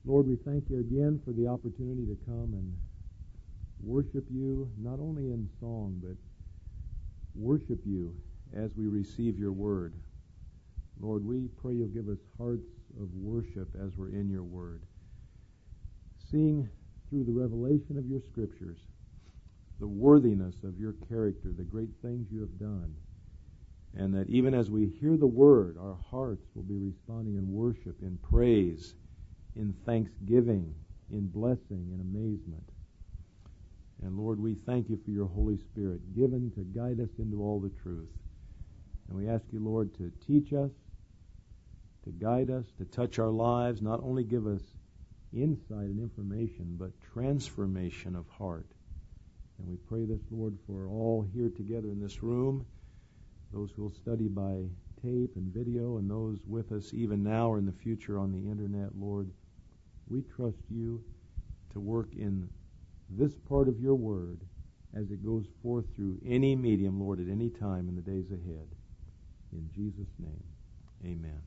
Lord, we thank you again for the opportunity to come and worship you, not only in song, but worship you as we receive your word. Lord, we pray you'll give us hearts of worship as we're in your word. Seeing through the revelation of your scriptures the worthiness of your character, the great things you have done, and that even as we hear the word, our hearts will be responding in worship, in praise, in thanksgiving, in blessing, in amazement. And Lord, we thank you for your Holy Spirit given to guide us into all the truth. And we ask you, Lord, to teach us, to guide us, to touch our lives, not only give us insight and information, but transformation of heart. And we pray this, Lord, for all here together in this room, those who will study by tape and video, and those with us even now or in the future on the internet, Lord. We trust you to work in this part of your word as it goes forth through any medium, Lord, at any time in the days ahead. In Jesus' name, amen.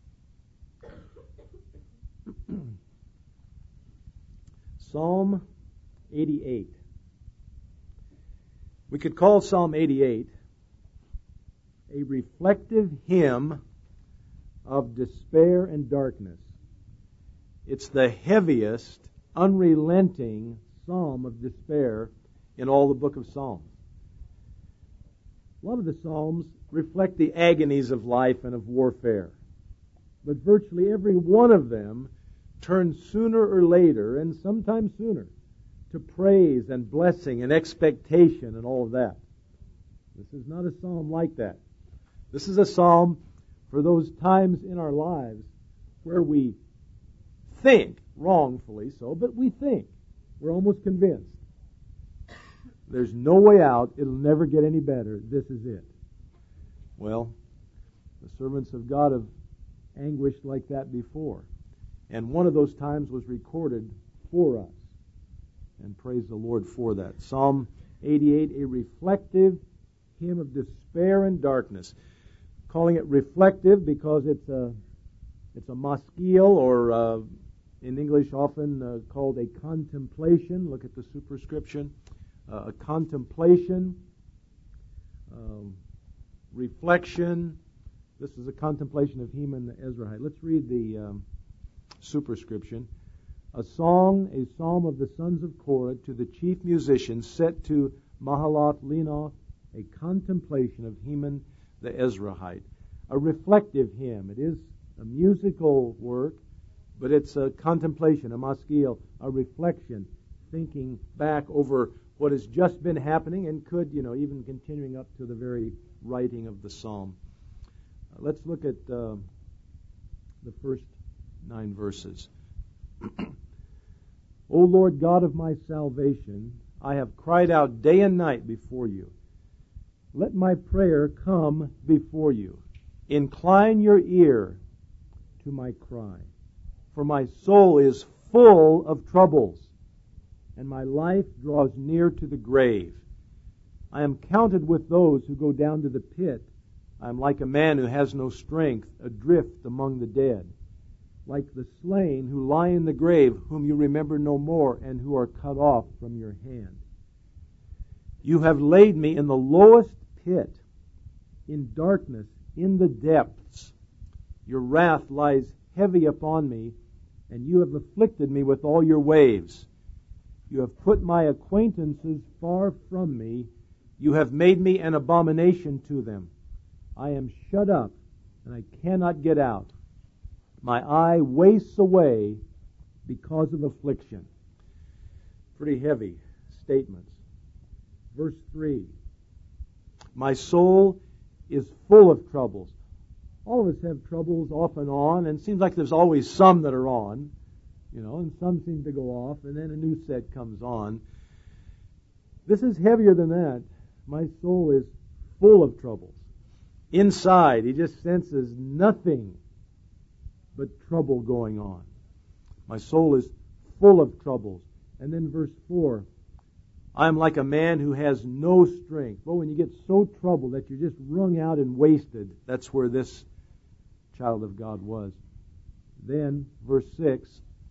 Psalm 88. We could call Psalm 88 a reflective hymn of despair and darkness. It's the heaviest, unrelenting psalm of despair in all the book of Psalms. A lot of the Psalms reflect the agonies of life and of warfare. But virtually every one of them turns sooner or later, and sometimes sooner, to praise and blessing and expectation and all of that. This is not a psalm like that. This is a psalm for those times in our lives where we think, wrongfully so, but we think. We're almost convinced. There's no way out. It'll never get any better. This is it. Well, the servants of God have anguished like that before. And one of those times was recorded for us. And praise the Lord for that. Psalm 88, a reflective hymn of despair and darkness. Calling it reflective because it's a maskil, or in English often called a contemplation. Look at the superscription. A contemplation, reflection. This is a contemplation of Heman the Ezrahite. Let's read the superscription. A song, a psalm of the sons of Korah to the chief musicians, set to Mahalath Leanoth, a contemplation of Heman the Ezrahite. A reflective hymn. It is a musical work, but it's a contemplation, a maskil, a reflection, thinking back over what has just been happening and could, even continuing up to the very writing of the psalm. Let's look at the first 9 verses. O Lord God of my salvation, I have cried out day and night before you. Let my prayer come before you. Incline your ear to my cry. For my soul is full of troubles, and my life draws near to the grave. I am counted with those who go down to the pit. I am like a man who has no strength, adrift among the dead. Like the slain who lie in the grave, whom you remember no more, and who are cut off from your hand. You have laid me in the lowest pit, in darkness, in the depths. Your wrath lies heavy upon me, and you have afflicted me with all your waves. You have put my acquaintances far from me. You have made me an abomination to them. I am shut up, and I cannot get out. My eye wastes away because of affliction. Pretty heavy statements. Verse 3. My soul is full of troubles. All of us have troubles off and on, and it seems like there's always some that are on, and some seem to go off, and then a new set comes on. This is heavier than that. My soul is full of troubles. Inside, he just senses nothing but trouble going on. My soul is full of troubles. And then verse 4, I am like a man who has no strength. Well, when you get so troubled that you're just wrung out and wasted, that's where this child of God was. Then, verse 6,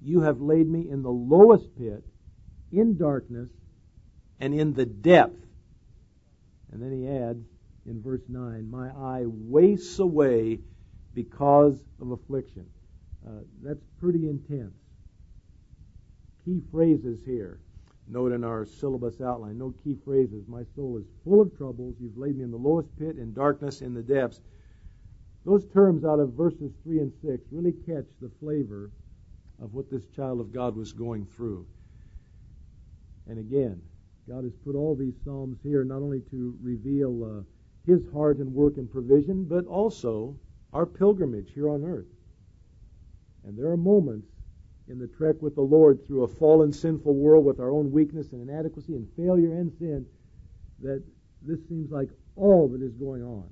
You have laid me in the lowest pit, in darkness, and in the depth. And then he adds in verse 9, my eye wastes away because of affliction. That's pretty intense. Key phrases here. Note in our syllabus outline, no key phrases. My soul is full of troubles. You've laid me in the lowest pit, in darkness, in the depths. Those terms out of verses 3 and 6 really catch the flavor of what this child of God was going through. And again, God has put all these psalms here not only to reveal His heart and work and provision, but also our pilgrimage here on earth. And there are moments in the trek with the Lord through a fallen, sinful world with our own weakness and inadequacy and failure and sin that this seems like all that is going on.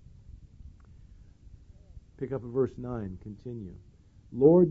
Pick up at verse 9. Continue. Lord,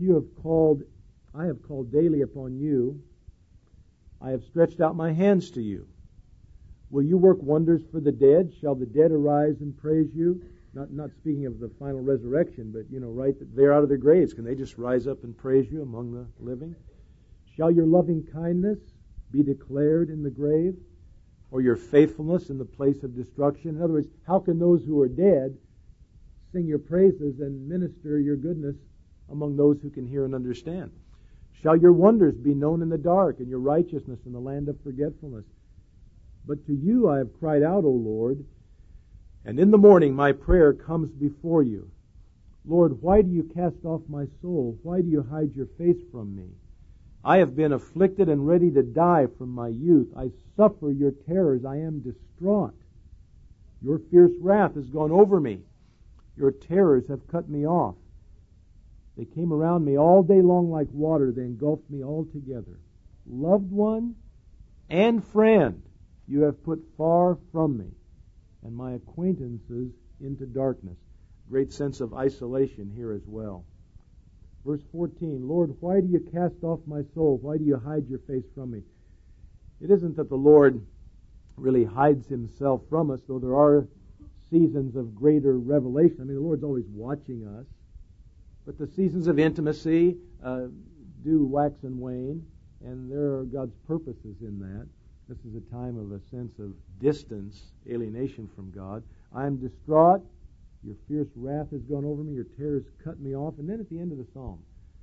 I have called daily upon you. I have stretched out my hands to you. Will you work wonders for the dead? Shall the dead arise and praise you? Not speaking of the final resurrection, but, right there out of their graves. Can they just rise up and praise you among the living? Shall your loving kindness be declared in the grave, or your faithfulness in the place of destruction? In other words, how can those who are dead sing your praises and minister your goodness among those who can hear and understand? Shall your wonders be known in the dark, and your righteousness in the land of forgetfulness? But to you I have cried out, O Lord, and in the morning my prayer comes before you. Lord, why do you cast off my soul? Why do you hide your face from me? I have been afflicted and ready to die from my youth. I suffer your terrors. I am distraught. Your fierce wrath has gone over me. Your terrors have cut me off. They came around me all day long like water. They engulfed me altogether. Loved one and friend you have put far from me, and my acquaintances into darkness. Great sense of isolation here as well. Verse 14, Lord, why do you cast off my soul? Why do you hide your face from me? It isn't that the Lord really hides himself from us, though there are seasons of greater revelation. I mean, the Lord's always watching us. But the seasons of intimacy do wax and wane, and there are God's purposes in that. This is a time of a sense of distance, alienation from God. I am distraught. Your fierce wrath has gone over me. Your terrors cut me off. And then at the end of the psalm,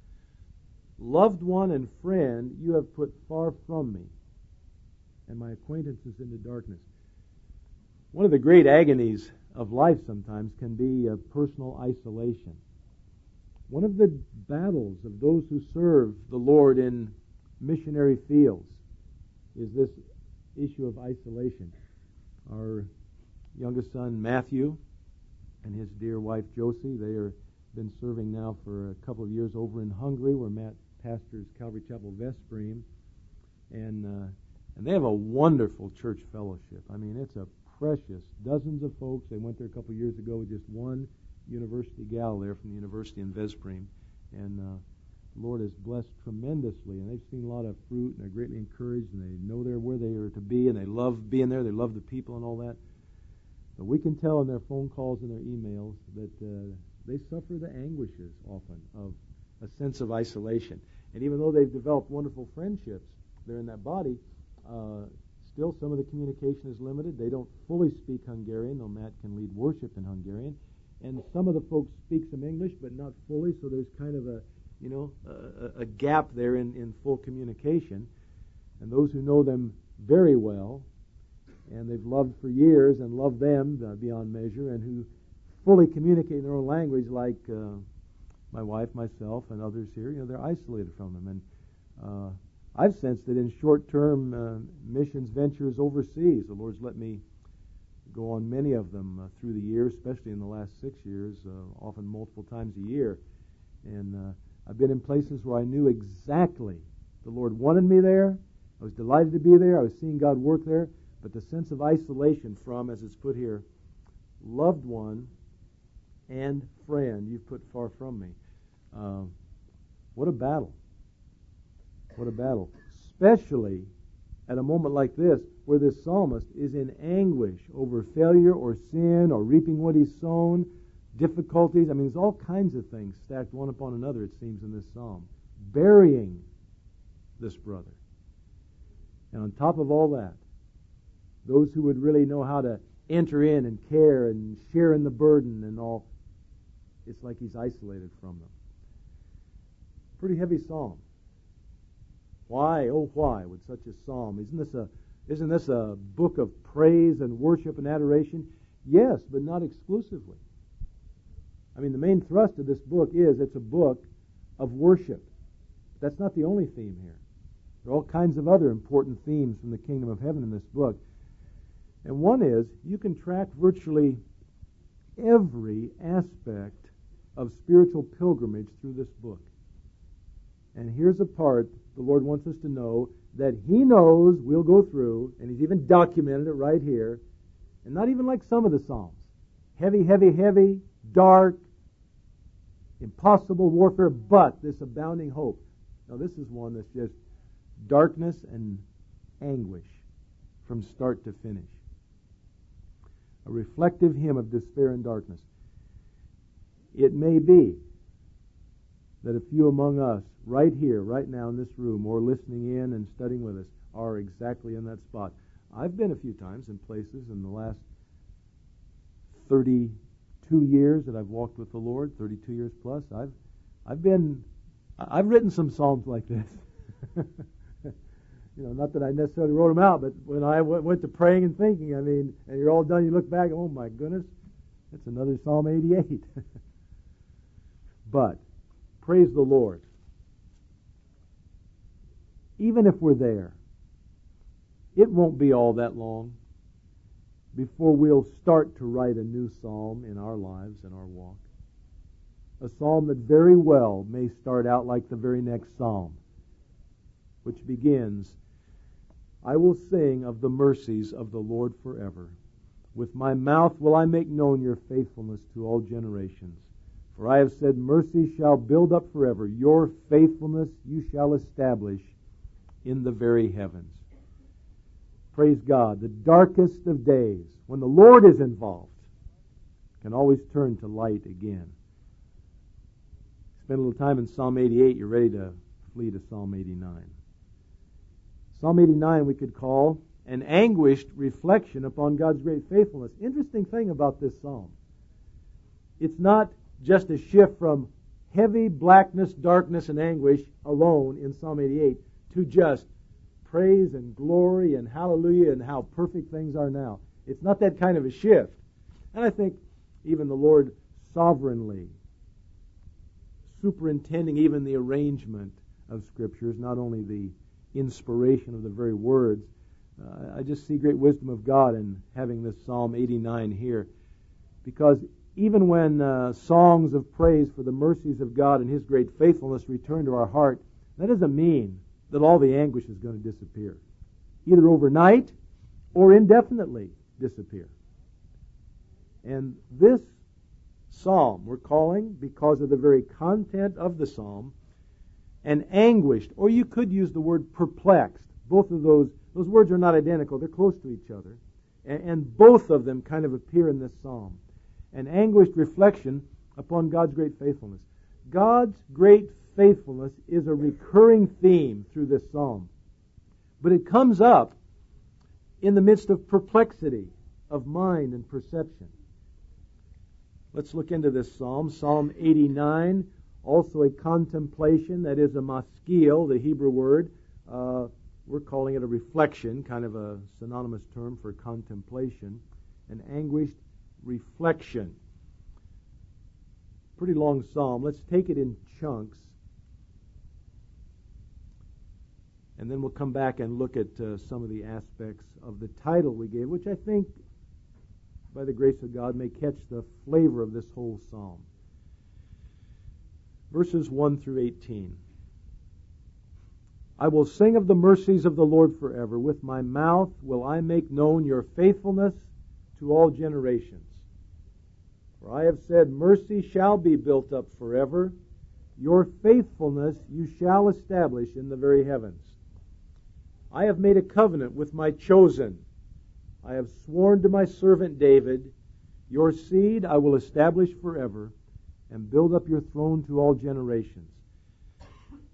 loved one and friend you have put far from me, and my acquaintances into darkness. One of the great agonies of life sometimes can be personal isolation. One of the battles of those who serve the Lord in missionary fields is this issue of isolation. Our youngest son, Matthew, and his dear wife, Josie, they are been serving now for a couple of years over in Hungary, where Matt pastors Calvary Chapel Veszprém, and they have a wonderful church fellowship. I mean, it's a precious, dozens of folks. They went there a couple of years ago with just one university gal there from the university in Veszprém, and the Lord has blessed tremendously, and they've seen a lot of fruit, and they're greatly encouraged, and they know they're where they are to be, and they love being there. They love the people and all that. But we can tell in their phone calls and their emails that they suffer the anguishes often of a sense of isolation. And even though they've developed wonderful friendships there in that body, still some of the communication is limited. They don't fully speak Hungarian, though Matt can lead worship in Hungarian. And some of the folks speak some English, but not fully, so there's kind of a gap there in full communication. And those who know them very well, and they've loved for years and love them beyond measure, and who fully communicate in their own language, like my wife, myself, and others here, they're isolated from them. And I've sensed that in short-term missions ventures overseas, the Lord's let me go on many of them through the years, especially in the last 6 years, often multiple times a year. And I've been in places where I knew exactly the Lord wanted me there. I was delighted to be there. I was seeing God work there. But the sense of isolation from, as it's put here, loved one and friend you've put far from me. What a battle. What a battle. Especially at a moment like this, where this psalmist is in anguish over failure or sin or reaping what he's sown, difficulties. I mean, there's all kinds of things stacked one upon another, it seems, in this psalm. Burying this brother. And on top of all that, those who would really know how to enter in and care and share in the burden and all, it's like he's isolated from them. Pretty heavy psalm. Why, oh why, would such a psalm? Isn't this a book of praise and worship and adoration? Yes, but not exclusively. I mean, the main thrust of this book is it's a book of worship. That's not the only theme here. There are all kinds of other important themes from the kingdom of heaven in this book. And one is, you can track virtually every aspect of spiritual pilgrimage through this book. And here's a part the Lord wants us to know that He knows we'll go through, and He's even documented it right here. And not even like some of the Psalms. Heavy, heavy, heavy, dark, impossible warfare, but this abounding hope. Now this is one that's just darkness and anguish from start to finish. A reflective hymn of despair and darkness. It may be that a few among us, right here, right now in this room, or listening in and studying with us, are exactly in that spot. I've been a few times in places in the last 32 years that I've walked with the Lord, 32 years plus. I've written some psalms like this. Not that I necessarily wrote them out, but when I went to praying and thinking, and you're all done, you look back, oh my goodness, that's another Psalm 88. But, praise the Lord. Even if we're there, it won't be all that long before we'll start to write a new psalm in our lives and our walk. A psalm that very well may start out like the very next psalm, which begins, I will sing of the mercies of the Lord forever. With my mouth will I make known your faithfulness to all generations. For I have said, mercy shall build up forever. Your faithfulness you shall establish in the very heavens. Praise God. The darkest of days, when the Lord is involved, can always turn to light again. Spend a little time in Psalm 88. You're ready to flee to Psalm 89. Psalm 89 we could call an anguished reflection upon God's great faithfulness. Interesting thing about this psalm. It's not just a shift from heavy blackness, darkness, and anguish alone in Psalm 88 to just praise and glory and hallelujah and how perfect things are now. It's not that kind of a shift. And I think even the Lord sovereignly superintending even the arrangement of Scriptures, not only the inspiration of the very words. I just see great wisdom of God in having this Psalm 89 here. Because even when songs of praise for the mercies of God and His great faithfulness return to our heart, that doesn't mean that all the anguish is going to disappear. Either overnight or indefinitely disappear. And this psalm we're calling, because of the very content of the psalm, and anguished, or you could use the word perplexed. Both of those words are not identical. They're close to each other. And both of them kind of appear in this psalm. An anguished reflection upon God's great faithfulness. God's great faithfulness is a recurring theme through this psalm. But it comes up in the midst of perplexity of mind and perception. Let's look into this psalm. Psalm 89, also a contemplation, that is a maskil, the Hebrew word. We're calling it a reflection, kind of a synonymous term for contemplation. An anguished reflection. Pretty long psalm. Let's take it in chunks. And then we'll come back and look at some of the aspects of the title we gave, which I think, by the grace of God, may catch the flavor of this whole psalm. Verses 1 through 18. I will sing of the mercies of the Lord forever. With my mouth will I make known your faithfulness to all generations. For I have said, mercy shall be built up forever. Your faithfulness you shall establish in the very heavens. I have made a covenant with my chosen. I have sworn to my servant David, your seed I will establish forever and build up your throne to all generations.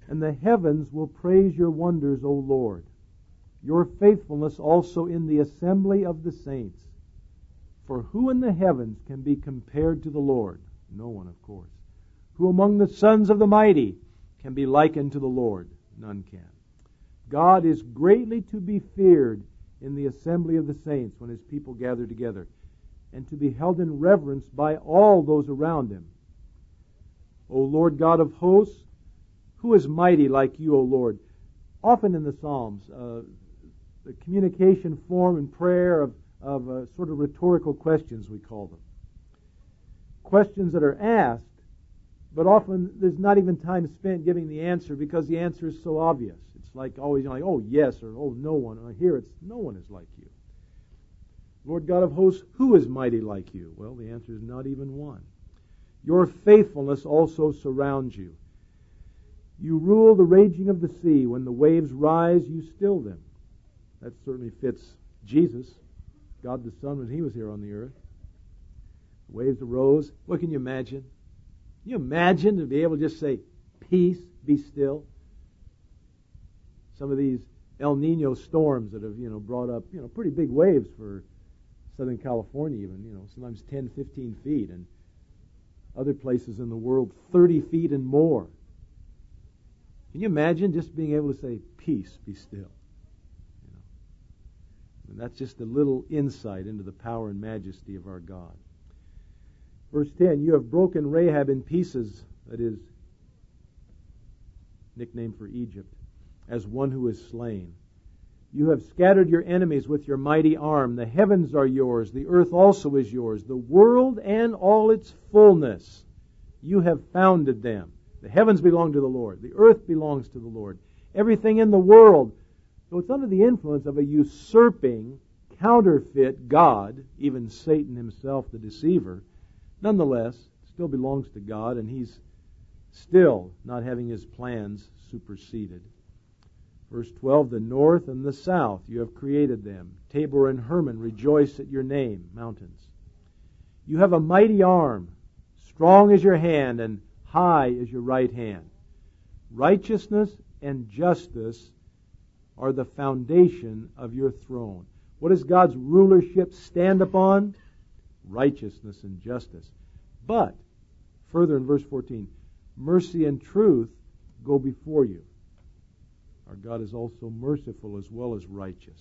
And the heavens will praise your wonders, O Lord, your faithfulness also in the assembly of the saints. For who in the heavens can be compared to the Lord? No one, of course. Who among the sons of the mighty can be likened to the Lord? None can. God is greatly to be feared in the assembly of the saints when His people gather together, and to be held in reverence by all those around Him. O Lord God of hosts, who is mighty like you, O Lord? Often in the Psalms, the communication form and prayer of sort of rhetorical questions, we call them. Questions that are asked, but often there's not even time spent giving the answer because the answer is so obvious. It's like always like, oh yes, or oh no one. Or here it's no one is like you. Lord God of hosts, who is mighty like you? Well, the answer is not even one. Your faithfulness also surrounds you. You rule the raging of the sea. When the waves rise, you still them. That certainly fits Jesus, God the Son, when He was here on the earth. The waves arose. What can you imagine? Can you imagine to be able to just say, peace, be still? Some of these El Nino storms that have, brought up, pretty big waves for Southern California even, sometimes 10, 15 feet, and other places in the world 30 feet and more. Can you imagine just being able to say, peace, be still? And that's just a little insight into the power and majesty of our God. Verse 10, you have broken Rahab in pieces, that is, nickname for Egypt, as one who is slain. You have scattered your enemies with your mighty arm. The heavens are yours. The earth also is yours. The world and all its fullness. You have founded them. The heavens belong to the Lord. The earth belongs to the Lord. Everything in the world, though it's under the influence of a usurping, counterfeit God, even Satan himself, the deceiver, nonetheless, it still belongs to God, and He's still not having His plans superseded. Verse 12, the north and the south, you have created them. Tabor and Hermon rejoice at your name, mountains. You have a mighty arm, strong is your hand, and high is your right hand. Righteousness and justice are the foundation of your throne. What does God's rulership stand upon? Righteousness and justice. But, further in verse 14, mercy and truth go before you. Our God is also merciful as well as righteous.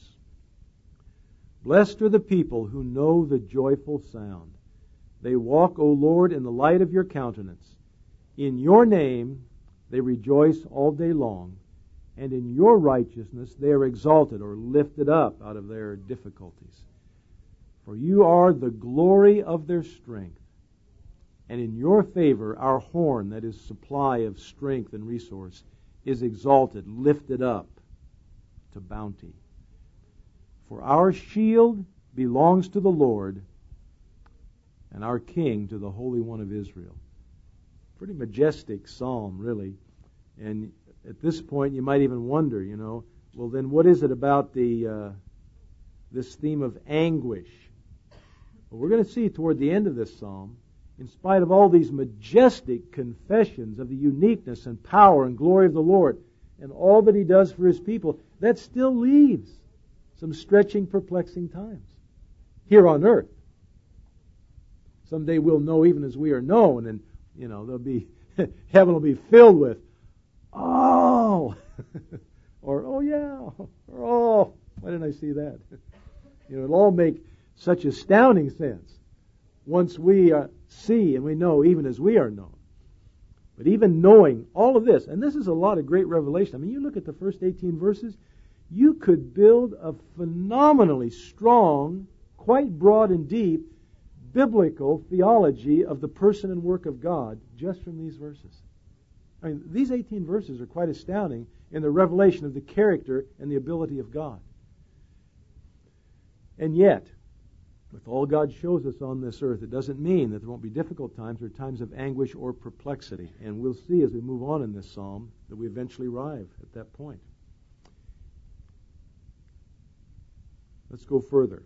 Blessed are the people who know the joyful sound. They walk, O Lord, in the light of your countenance. In your name they rejoice all day long, and in your righteousness they are exalted or lifted up out of their difficulties. For you are the glory of their strength, and in your favor our horn, that is supply of strength and resource, is exalted, lifted up to bounty. For our shield belongs to the Lord, and our King to the Holy One of Israel. Pretty majestic psalm, really. And at this point, you might even wonder, well, then what is it about this theme of anguish? Well, we're going to see toward the end of this psalm, in spite of all these majestic confessions of the uniqueness and power and glory of the Lord and all that He does for His people, that still leaves some stretching, perplexing times here on earth. Someday we'll know even as we are known, and there'll be heaven will be filled with oh, or oh yeah, or oh, why didn't I see that? It'll all make such astounding sense once we see and we know even as we are known. But even knowing all of this, and this is a lot of great revelation. I mean, you look at the first 18 verses, you could build a phenomenally strong, quite broad and deep, biblical theology of the person and work of God just from these verses. I mean, these 18 verses are quite astounding in the revelation of the character and the ability of God. And yet, with all God shows us on this earth, it doesn't mean that there won't be difficult times or times of anguish or perplexity. And we'll see as we move on in this psalm that we eventually arrive at that point. Let's go further.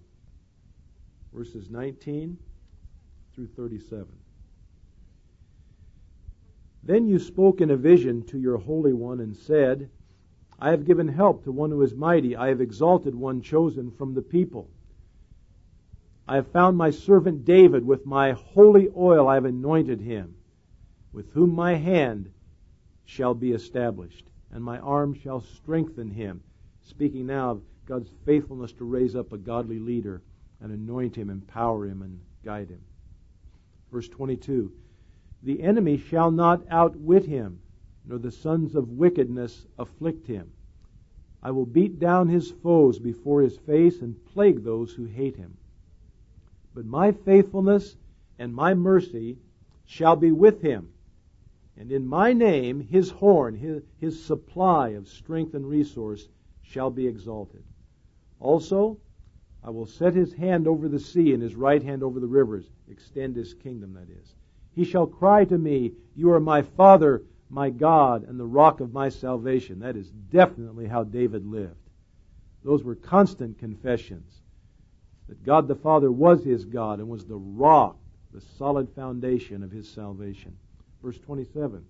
Verses 19 through 37. Then you spoke in a vision to your Holy One and said, I have given help to one who is mighty. I have exalted one chosen from the people. I have found my servant David. With my holy oil I have anointed him, with whom my hand shall be established, and my arm shall strengthen him. Speaking now of God's faithfulness to raise up a godly leader and anoint him, empower him, and guide him. Verse 22, the enemy shall not outwit him, nor the sons of wickedness afflict him. I will beat down his foes before his face and plague those who hate him. But my faithfulness and my mercy shall be with him, and in my name his horn, his supply of strength and resource shall be exalted. Also, I will set his hand over the sea and his right hand over the rivers, extend his kingdom, that is. He shall cry to me, you are my Father, my God, and the rock of my salvation. That is definitely how David lived. Those were constant confessions that God the Father was his God and was the rock, the solid foundation of his salvation. Verse 27.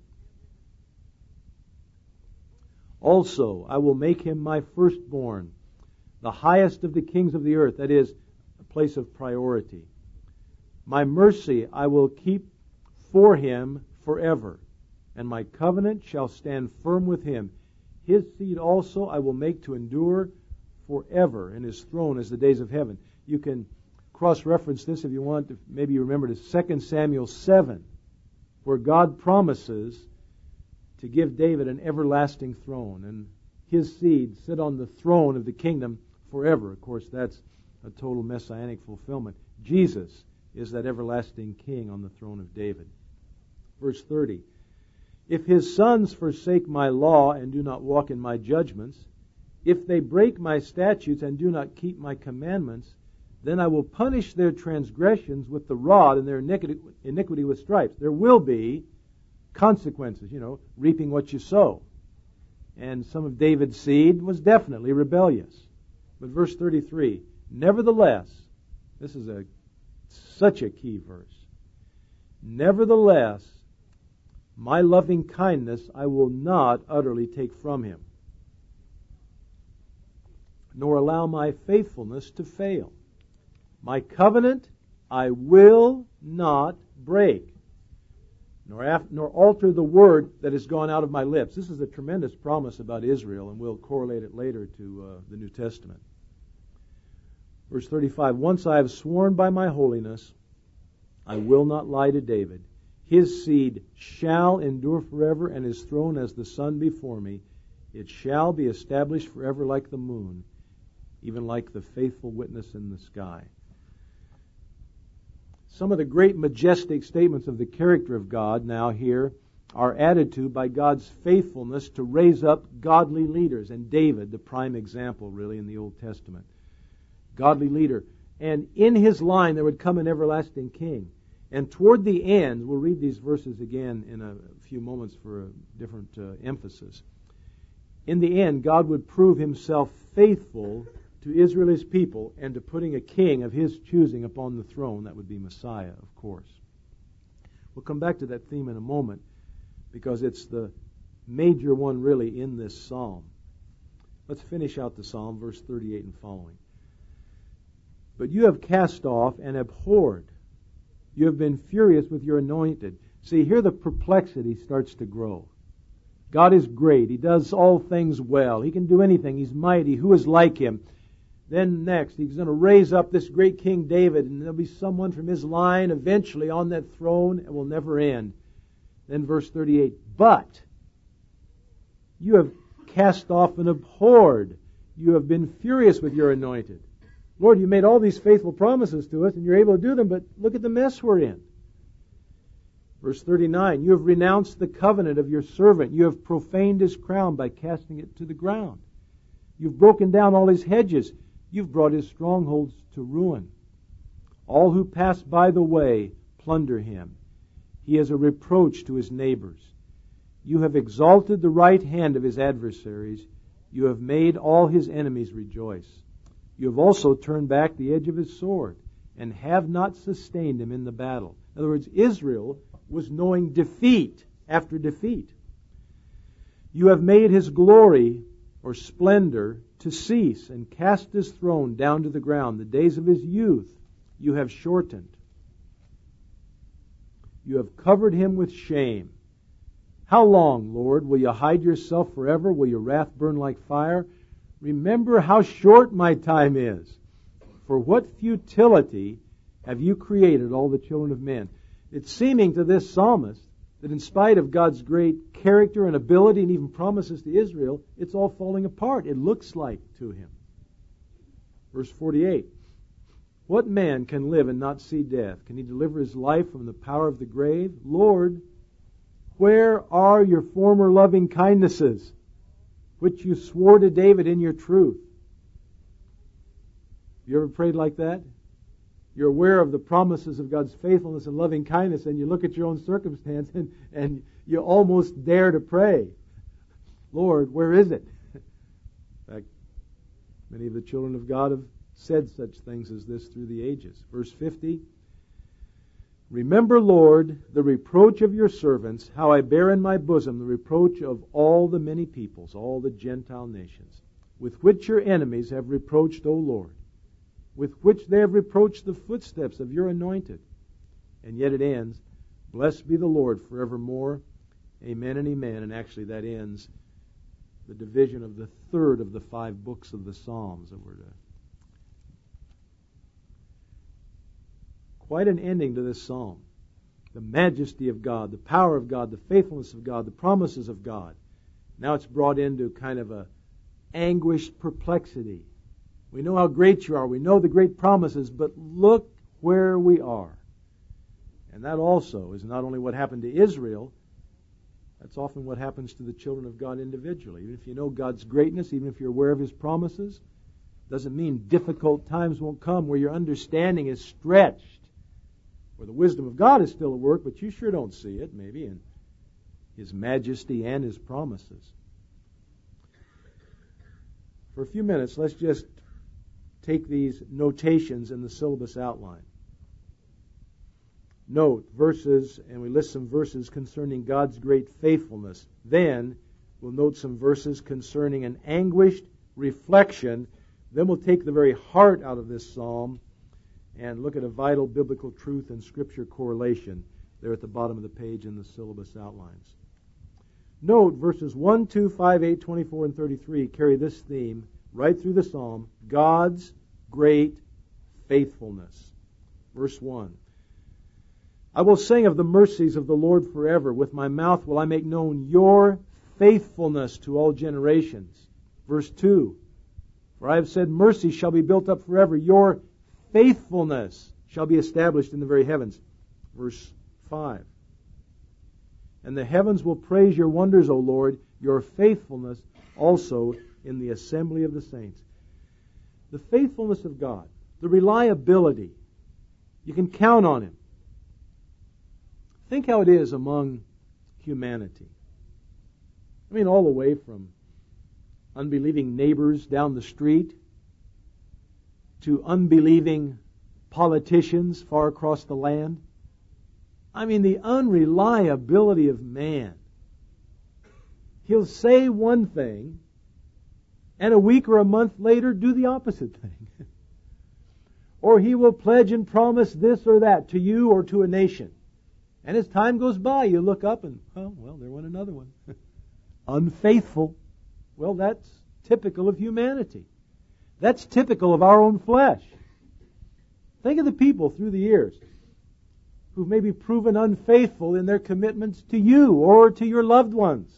Also, I will make him my firstborn, the highest of the kings of the earth. That is, a place of priority. My mercy I will keep for him forever, and my covenant shall stand firm with him. His seed also I will make to endure forever, and his throne as the days of heaven. You can cross-reference this if you want to. Maybe you remember to 2 Samuel 7, where God promises to give David an everlasting throne, and his seed sit on the throne of the kingdom forever. Of course, that's a total messianic fulfillment. Jesus is that everlasting king on the throne of David. Verse 30, if his sons forsake my law and do not walk in my judgments, if they break my statutes and do not keep my commandments, then I will punish their transgressions with the rod and their iniquity with stripes. There will be consequences, reaping what you sow. And some of David's seed was definitely rebellious. But verse 33, nevertheless, this is such a key verse. Nevertheless, my loving kindness I will not utterly take from him, nor allow my faithfulness to fail. My covenant I will not break, nor alter the word that has gone out of my lips. This is a tremendous promise about Israel, and we'll correlate it later to the New Testament. Verse 35, once I have sworn by my holiness, I will not lie to David. His seed shall endure forever, and his throne as the sun before me. It shall be established forever like the moon, even like the faithful witness in the sky. Some of the great majestic statements of the character of God now here are added to by God's faithfulness to raise up godly leaders. And David, the prime example really in the Old Testament. Godly leader. And in his line there would come an everlasting king. And toward the end, we'll read these verses again in a few moments for a different emphasis. In the end, God would prove himself faithful to Israel, his people, and to putting a king of his choosing upon the throne. That would be Messiah, of course. We'll come back to that theme in a moment, because it's the major one really in this psalm. Let's finish out the psalm, verse 38 and following. But you have cast off and abhorred. You have been furious with your anointed. See, here the perplexity starts to grow. God is great. He does all things well. He can do anything. He's mighty. Who is like him? Then next, he's going to raise up this great King David, and there'll be someone from his line eventually on that throne. It will never end. Then verse 38, but you have cast off and abhorred. You have been furious with your anointed. Lord, you made all these faithful promises to us, and you're able to do them, but look at the mess we're in. Verse 39, you have renounced the covenant of your servant. You have profaned his crown by casting it to the ground. You've broken down all his hedges. You've brought his strongholds to ruin. All who pass by the way plunder him. He is a reproach to his neighbors. You have exalted the right hand of his adversaries. You have made all his enemies rejoice. You have also turned back the edge of his sword and have not sustained him in the battle. In other words, Israel was knowing defeat after defeat. You have made his glory or splendor to cease and cast his throne down to the ground. The days of his youth you have shortened. You have covered him with shame. How long, Lord, will you hide yourself forever? Will your wrath burn like fire? Remember how short my time is. For what futility have you created all the children of men? It's seeming to this psalmist that in spite of God's great character and ability and even promises to Israel, it's all falling apart. It looks like to him. Verse 48. What man can live and not see death? Can he deliver his life from the power of the grave? Lord, where are your former loving kindnesses, which you swore to David in your truth? You ever prayed like that? You're aware of the promises of God's faithfulness and loving kindness, and you look at your own circumstance and you almost dare to pray, Lord, where is it? In fact, many of the children of God have said such things as this through the ages. Verse 50, remember, Lord, the reproach of your servants, how I bear in my bosom the reproach of all the many peoples, all the Gentile nations, with which your enemies have reproached, O Lord, with which they have reproached the footsteps of your anointed. And yet it ends, blessed be the Lord forevermore. Amen and amen. And actually that ends the division of the third of the 5 books of the Psalms that we're to. Quite an ending to this psalm. The majesty of God, the power of God, the faithfulness of God, the promises of God. Now it's brought into kind of a anguished perplexity. We know how great you are. We know the great promises, but look where we are. And that also is not only what happened to Israel, that's often what happens to the children of God individually. Even if you know God's greatness, even if you're aware of his promises, doesn't mean difficult times won't come where your understanding is stretched, where the wisdom of God is still at work, but you sure don't see it, maybe, in his majesty and his promises. For a few minutes, let's just take these notations in the syllabus outline. Note verses, and we list some verses concerning God's great faithfulness. Then we'll note some verses concerning an anguished reflection. Then we'll take the very heart out of this psalm and look at a vital biblical truth and Scripture correlation there at the bottom of the page in the syllabus outlines. Note verses 1, 2, 5, 8, 24, and 33 carry this theme right through the psalm, God's great faithfulness. Verse 1, I will sing of the mercies of the Lord forever. With my mouth will I make known your faithfulness to all generations. Verse 2, for I have said mercy shall be built up forever. Your faithfulness shall be established in the very heavens. Verse 5, and the heavens will praise your wonders, O Lord, your faithfulness also in the assembly of the saints. The faithfulness of God, the reliability, you can count on him. Think how it is among humanity. I mean, all the way from unbelieving neighbors down the street to unbelieving politicians far across the land. I mean, the unreliability of man. He'll say one thing, and a week or a month later do the opposite thing. Or he will pledge and promise this or that to you or to a nation. And as time goes by, you look up and, oh, well, there went another one. Unfaithful. Well, that's typical of humanity. That's typical of our own flesh. Think of the people through the years who've maybe proven unfaithful in their commitments to you or to your loved ones.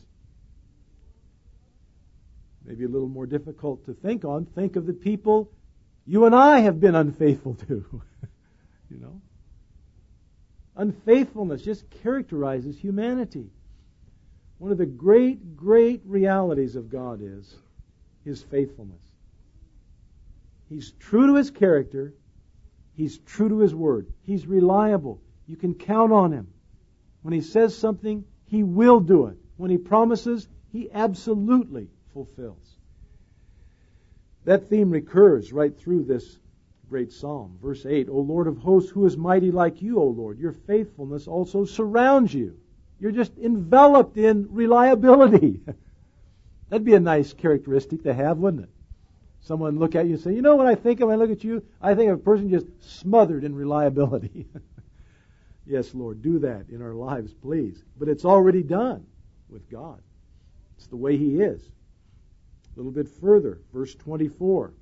Maybe a little more difficult to think on. Think of the people you and I have been unfaithful to. You know? Unfaithfulness just characterizes humanity. One of the great, great realities of God is his faithfulness. He's true to his character. He's true to his word. He's reliable. You can count on him. When he says something, he will do it. When he promises, he absolutely fulfills. That theme recurs right through this great psalm. Verse 8, O Lord of hosts, who is mighty like you, O Lord? Your faithfulness also surrounds you. You're just enveloped in reliability. That'd be a nice characteristic to have, wouldn't it? Someone look at you and say, you know what I think of when I look at you? I think of a person just smothered in reliability. Yes, Lord, do that in our lives, please. But it's already done with God. It's the way He is. A little bit further, verse 24.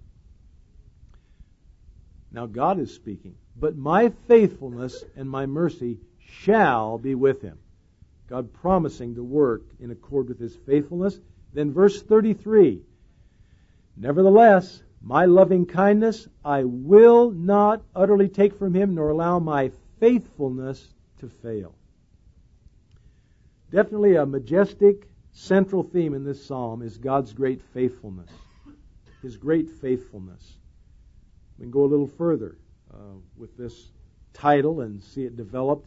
Now God is speaking. But my faithfulness and my mercy shall be with him. God promising to work in accord with His faithfulness. Then verse 33. Nevertheless, my loving kindness I will not utterly take from him, nor allow my faithfulness to fail. Definitely a majestic central theme in this psalm is God's great faithfulness. His great faithfulness. We can go a little further with this title and see it developed.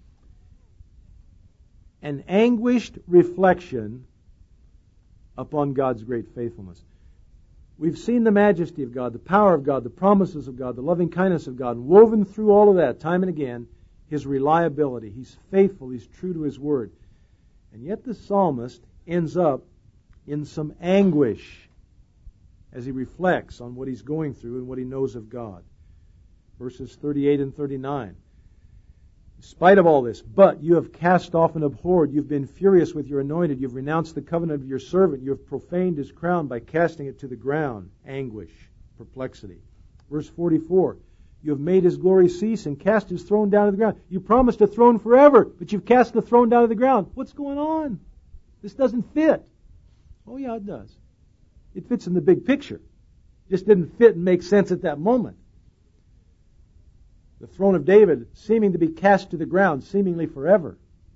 An anguished reflection upon God's great faithfulness. We've seen the majesty of God, the power of God, the promises of God, the loving kindness of God, and woven through all of that time and again, His reliability. He's faithful. He's true to His word. And yet the psalmist ends up in some anguish as he reflects on what he's going through and what he knows of God. Verses 38 and 39. In spite of all this, but you have cast off and abhorred, you've been furious with your anointed, you've renounced the covenant of your servant, you have profaned his crown by casting it to the ground. Anguish, perplexity. Verse 44, you have made his glory cease and cast his throne down to the ground. You promised a throne forever, but you've cast the throne down to the ground. What's going on? This doesn't fit. Oh yeah, it does. It fits in the big picture. Just didn't fit and make sense at that moment. The throne of David seeming to be cast to the ground, seemingly forever.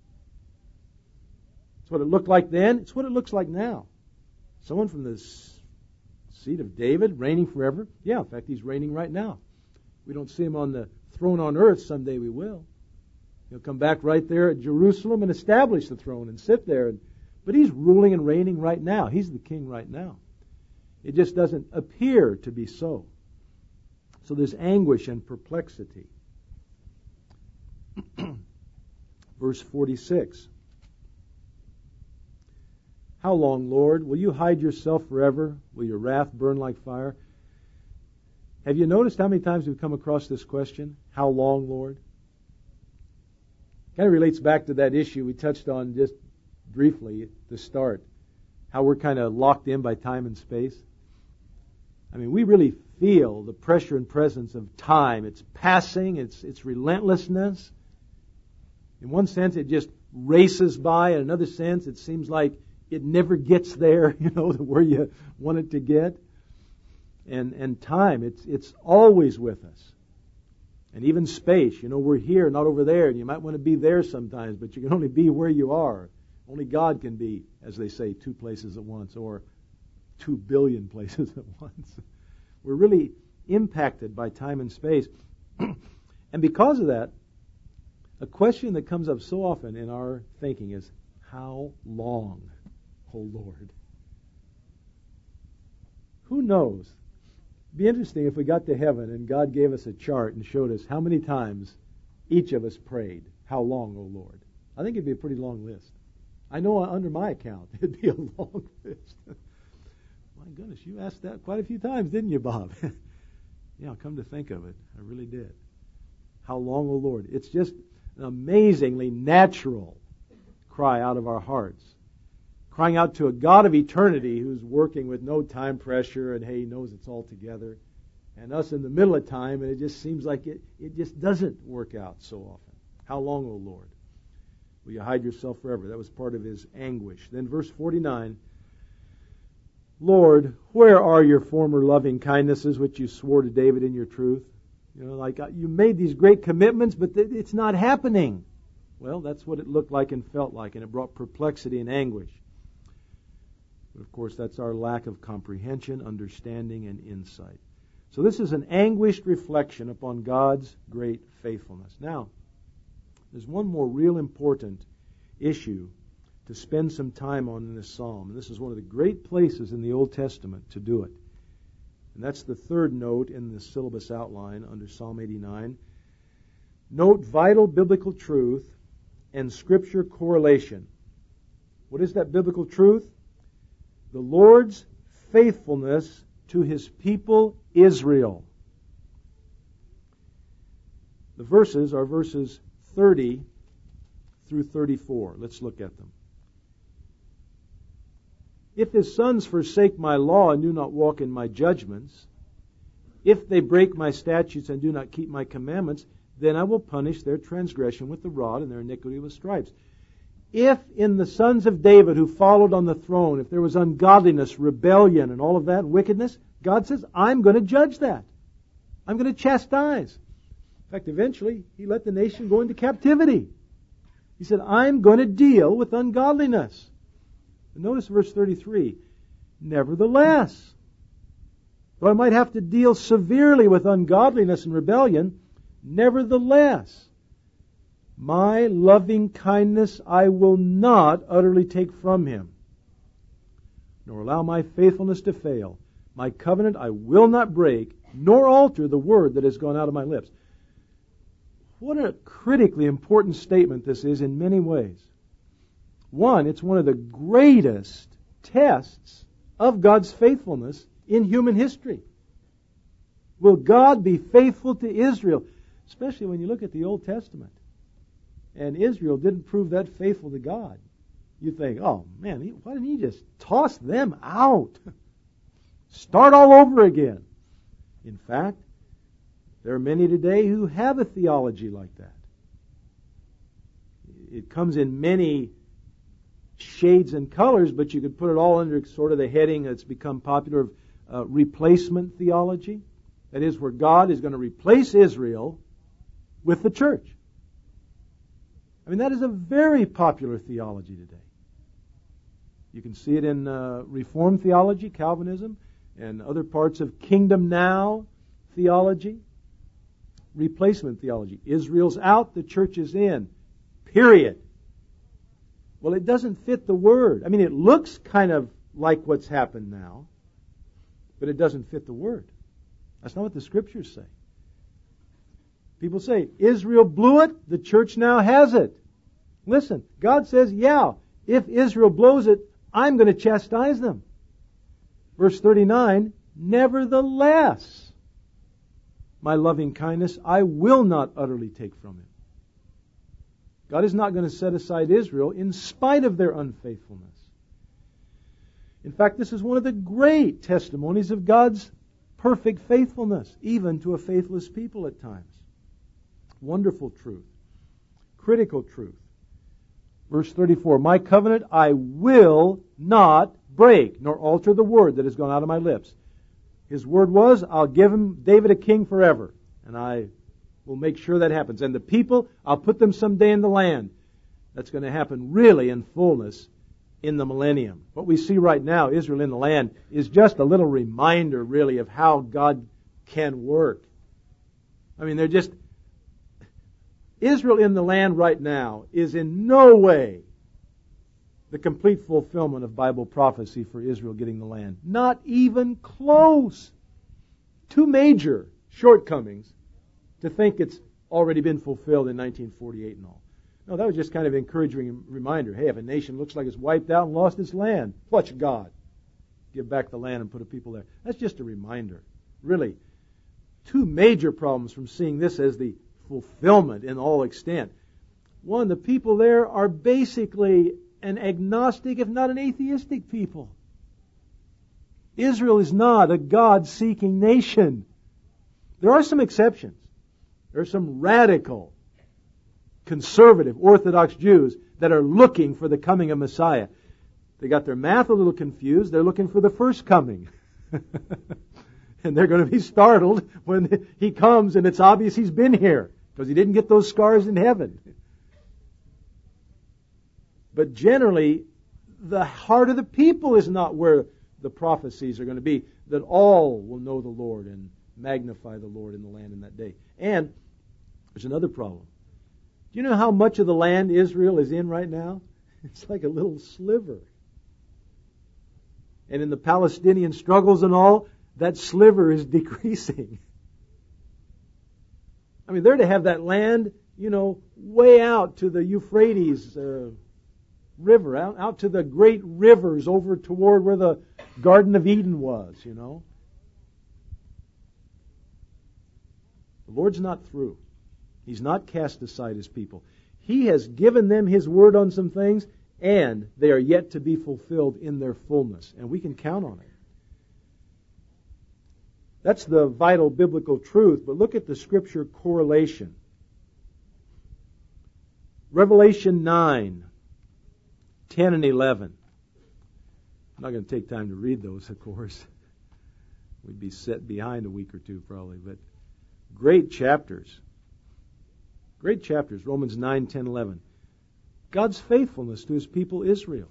It's what it looked like then. It's what it looks like now. Someone from the seat of David reigning forever. Yeah, in fact, he's reigning right now. We don't see him on the throne on earth. Someday we will. He'll come back right there at Jerusalem and establish the throne and sit there. But he's ruling and reigning right now. He's the king right now. It just doesn't appear to be so. So there's anguish and perplexity. Verse 46. How long, Lord? Will you hide yourself forever? Will your wrath burn like fire? Have you noticed how many times we've come across this question? How long, Lord? Kind of relates back to that issue we touched on just briefly at the start. How we're kind of locked in by time and space. I mean, we really feel the pressure and presence of time. It's passing, it's relentlessness. In one sense, it just races by. In another sense, it seems like it never gets there, to where you want it to get. And time, it's always with us. And even space, we're here, not over there. And you might want to be there sometimes, but you can only be where you are. Only God can be, as they say, two places at once, or 2 billion places at once. We're really impacted by time and space. And because of that, a question that comes up so often in our thinking is, how long, O Lord? Who knows? It'd be interesting if we got to heaven and God gave us a chart and showed us how many times each of us prayed, how long, O Lord? I think it'd be a pretty long list. I know under my account it'd be a long list. My goodness, you asked that quite a few times, didn't you, Bob? Yeah, come to think of it, I really did. How long, O Lord? It's just an amazingly natural cry out of our hearts. Crying out to a God of eternity who's working with no time pressure and, hey, He knows it's all together. And us in the middle of time, and it just seems like it just doesn't work out so often. How long, O Lord? Will you hide yourself forever? That was part of his anguish. Then verse 49, Lord, where are your former loving kindnesses which you swore to David in your truth? You made these great commitments, but it's not happening. Well, that's what it looked like and felt like, and it brought perplexity and anguish. But of course, that's our lack of comprehension, understanding, and insight. So this is an anguished reflection upon God's great faithfulness. Now, there's one more real important issue to spend some time on in this psalm. And this is one of the great places in the Old Testament to do it. And that's the third note in the syllabus outline under Psalm 89. Note vital biblical truth and Scripture correlation. What is that biblical truth? The Lord's faithfulness to His people Israel. The verses are verses 30 through 34. Let's look at them. If His sons forsake my law and do not walk in my judgments, if they break my statutes and do not keep my commandments, then I will punish their transgression with the rod and their iniquity with stripes. If in the sons of David who followed on the throne, if there was ungodliness, rebellion, and all of that, wickedness, God says, I'm going to judge that. I'm going to chastise. In fact, eventually, He let the nation go into captivity. He said, I'm going to deal with ungodliness. And notice verse 33. Nevertheless, though I might have to deal severely with ungodliness and rebellion, nevertheless, my loving kindness I will not utterly take from him, nor allow my faithfulness to fail. My covenant I will not break, nor alter the word that has gone out of my lips. What a critically important statement this is in many ways. One, it's one of the greatest tests of God's faithfulness in human history. Will God be faithful to Israel? Especially when you look at the Old Testament. And Israel didn't prove that faithful to God. You think, oh man, why didn't He just toss them out? Start all over again. In fact, there are many today who have a theology like that. It comes in many shades and colors, but you could put it all under sort of the heading that's become popular of replacement theology. That is, where God is going to replace Israel with the church. I mean, that is a very popular theology today. You can see it in Reformed theology, Calvinism, and other parts of Kingdom Now theology. Replacement theology. Israel's out, the church is in. Period. Well, it doesn't fit the Word. I mean, it looks kind of like what's happened now, but it doesn't fit the Word. That's not what the Scriptures say. People say, Israel blew it, the church now has it. Listen, God says, yeah, if Israel blows it, I'm going to chastise them. Verse 39, nevertheless, my loving kindness I will not utterly take from him. God is not going to set aside Israel in spite of their unfaithfulness. In fact, this is one of the great testimonies of God's perfect faithfulness, even to a faithless people at times. Wonderful truth. Critical truth. Verse 34, my covenant I will not break, nor alter the word that has gone out of my lips. His word was, I'll give him David a king forever. And I will make sure that happens. And the people, I'll put them someday in the land. That's going to happen really in fullness in the millennium. What we see right now, Israel in the land, is just a little reminder really of how God can work. I mean, they're just... Israel in the land right now is in no way the complete fulfillment of Bible prophecy for Israel getting the land. Not even close. Two major shortcomings to think it's already been fulfilled in 1948 and all. No, that was just kind of an encouraging reminder. Hey, if a nation looks like it's wiped out and lost its land, watch God give back the land and put a people there. That's just a reminder. Really, two major problems from seeing this as the fulfillment in all extent. One, the people there are basically an agnostic, if not an atheistic people. Israel is not a God-seeking nation. There are some exceptions. There are some radical, conservative, Orthodox Jews that are looking for the coming of Messiah. They got their math a little confused. They're looking for the first coming. And they're going to be startled when He comes and it's obvious He's been here because He didn't get those scars in heaven. But generally, the heart of the people is not where the prophecies are going to be, that all will know the Lord and magnify the Lord in the land in that day. And there's another problem. Do you know how much of the land Israel is in right now? It's like a little sliver. And in the Palestinian struggles and all, that sliver is decreasing. I mean, they're to have that land, way out to the Euphrates River, out to the great rivers over toward where the Garden of Eden was, The Lord's not through. He's not cast aside His people. He has given them His word on some things, and they are yet to be fulfilled in their fullness. And we can count on it. That's the vital biblical truth. But look at the Scripture correlation. Revelation 9, 10 and 11. I'm not going to take time to read those, of course. We'd be set behind a week or two probably. But great chapters. Great chapters. Romans 9, 10, 11. God's faithfulness to His people Israel.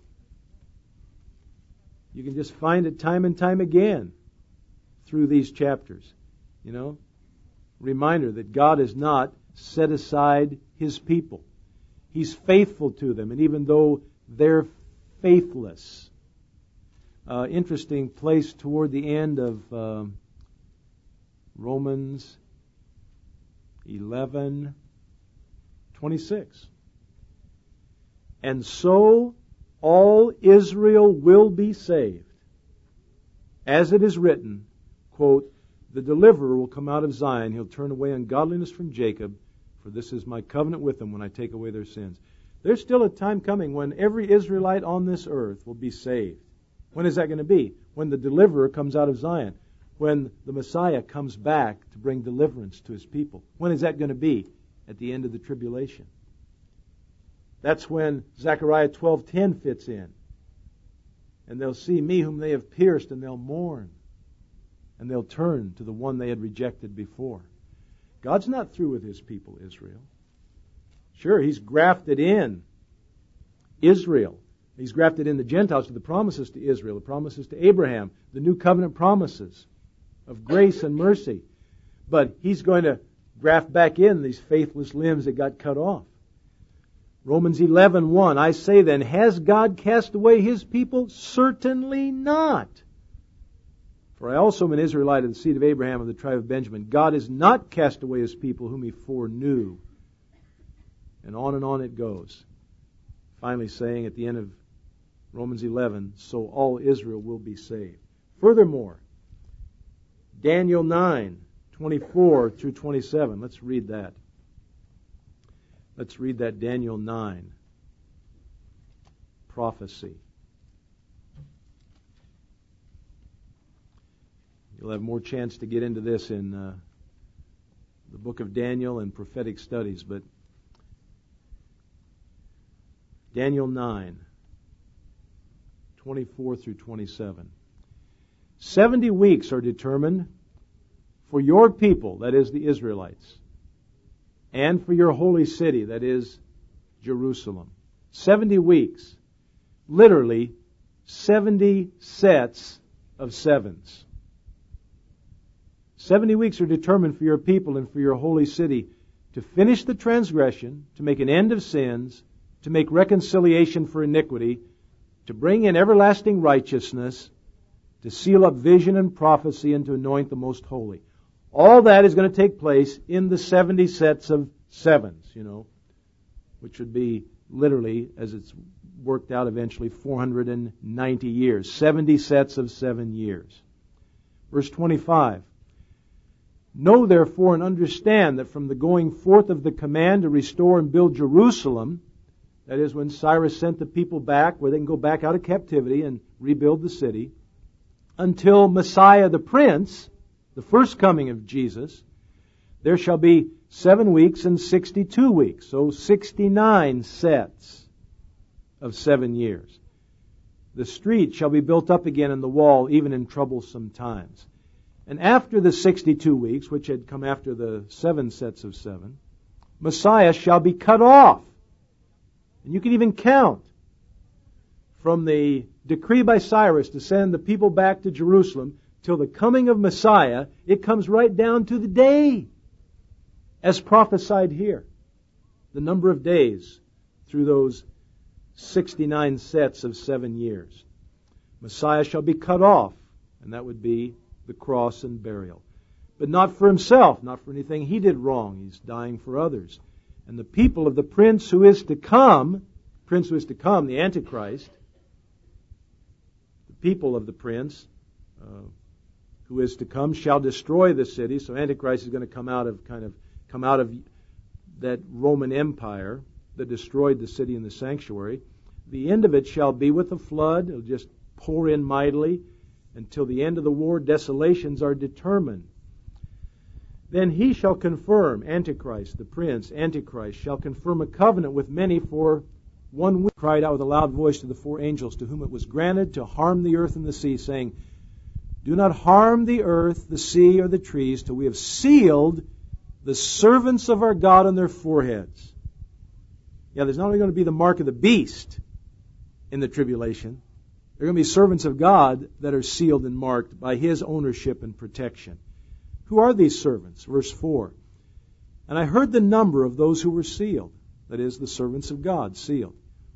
You can just find it time and time again through these chapters. Reminder that God has not set aside His people. He's faithful to them, and even though they're faithless. Interesting place toward the end of Romans 11:26. And so all Israel will be saved. As it is written, quote, the deliverer will come out of Zion. He'll turn away ungodliness from Jacob, for this is my covenant with them when I take away their sins. There's still a time coming when every Israelite on this earth will be saved. When is that going to be? When the deliverer comes out of Zion. When the Messiah comes back to bring deliverance to His people. When is that going to be? At the end of the tribulation. That's when Zechariah 12:10 fits in. And they'll see me whom they have pierced, and they'll mourn. And they'll turn to the one they had rejected before. God's not through with His people, Israel. Sure, He's grafted in Israel. He's grafted in the Gentiles to the promises to Israel, the promises to Abraham, the new covenant promises of grace and mercy. But He's going to graft back in these faithless limbs that got cut off. Romans 11:1, I say then, has God cast away His people? Certainly not. For I also am an Israelite of the seed of Abraham of the tribe of Benjamin. God has not cast away His people whom He foreknew. And on it goes. Finally saying at the end of Romans 11, so all Israel will be saved. Furthermore, Daniel 9:24 through 27. Let's read that. Let's read that Daniel 9. Prophecy. You'll have more chance to get into this in the book of Daniel and prophetic studies, but Daniel 9:24 through 27. 70 weeks are determined for your people, that is the Israelites, and for your holy city, that is Jerusalem. 70 weeks. Literally, 70 sets of sevens. 70 weeks are determined for your people and for your holy city to finish the transgression, to make an end of sins, to make reconciliation for iniquity, to bring in everlasting righteousness, to seal up vision and prophecy, and to anoint the most holy. All that is going to take place in the 70 sets of sevens, which would be literally, as it's worked out eventually, 490 years. 70 sets of 7 years. Verse 25. Know therefore and understand that from the going forth of the command to restore and build Jerusalem, that is when Cyrus sent the people back, where they can go back out of captivity and rebuild the city, until Messiah the Prince, the first coming of Jesus, there shall be 7 weeks and 62 weeks. So 69 sets of 7 years. The street shall be built up again and the wall, even in troublesome times. And after the 62 weeks, which had come after the 7 sets of 7, Messiah shall be cut off. And you can even count from the decree by Cyrus to send the people back to Jerusalem till the coming of Messiah. It comes right down to the day, as prophesied here. The number of days through those 69 sets of 7 years. Messiah shall be cut off, and that would be the cross and burial. But not for himself, not for anything he did wrong. He's dying for others. And the people of the prince who is to come, the Antichrist, the people of the prince who is to come shall destroy the city. So Antichrist is going to come out of that Roman Empire that destroyed the city and the sanctuary. The end of it shall be with a flood. It'll just pour in mightily until the end of the war. Desolations are determined. Then he shall confirm, Antichrist, the prince, Antichrist, shall confirm a covenant with many for 1 week. Cried out with a loud voice to the 4 angels to whom it was granted to harm the earth and the sea, saying, do not harm the earth, the sea, or the trees, till we have sealed the servants of our God on their foreheads. Yeah, there's not only going to be the mark of the beast in the tribulation, there are going to be servants of God that are sealed and marked by His ownership and protection. Who are these servants? Verse 4. And I heard the number of those who were sealed, that is, the servants of God, sealed.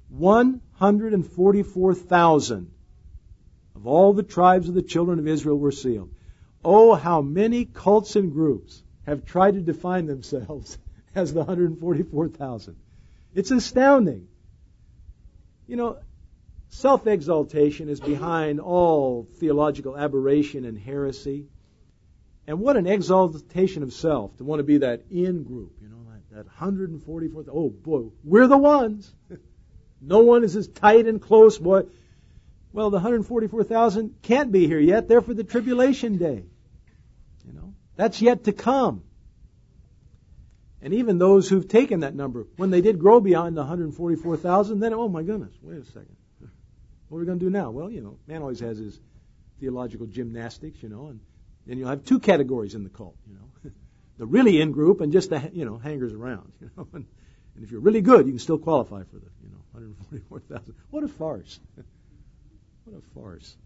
144,000 of all the tribes of the children of Israel were sealed. Oh, how many cults and groups have tried to define themselves as the 144,000. It's astounding. You know, self-exaltation is behind all theological aberration and heresy. And what an exaltation of self to want to be that in group, you know, that 144,000. Oh boy, we're the ones. No one is as tight and close, boy. Well, the 144,000 can't be here yet. They're for the tribulation day. You know, that's yet to come. And even those who've taken that number, when they did grow beyond the 144,000, then, oh my goodness, wait a second. What are we going to do now? Well, you know, man always has his theological gymnastics, you know, and then you'll have 2 categories in the cult, you know. The really in group and just the, you know, hangers around, you know. And if you're really good, you can still qualify for the, you know, 144,000. What a farce. What a farce.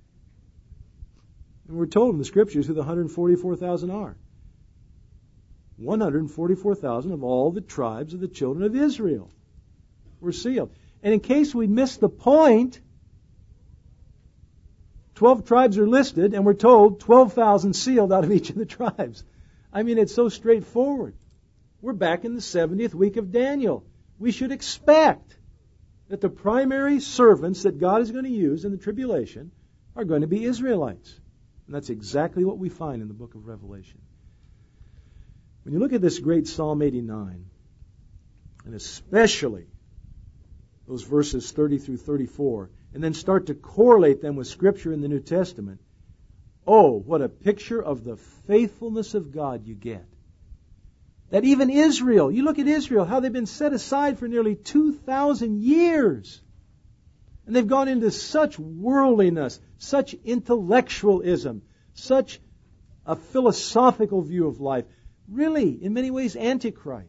And we're told in the Scriptures who the 144,000 are. 144,000 of all the tribes of the children of Israel were sealed. And in case we missed the point, 12 tribes are listed, and we're told 12,000 sealed out of each of the tribes. I mean, it's so straightforward. We're back in the 70th week of Daniel. We should expect that the primary servants that God is going to use in the tribulation are going to be Israelites. And that's exactly what we find in the book of Revelation. When you look at this great Psalm 89, and especially those verses 30 through 34, and then start to correlate them with Scripture in the New Testament, oh, what a picture of the faithfulness of God you get. That even Israel, you look at Israel, how they've been set aside for nearly 2,000 years. And they've gone into such worldliness, such intellectualism, such a philosophical view of life. Really, in many ways, Antichrist.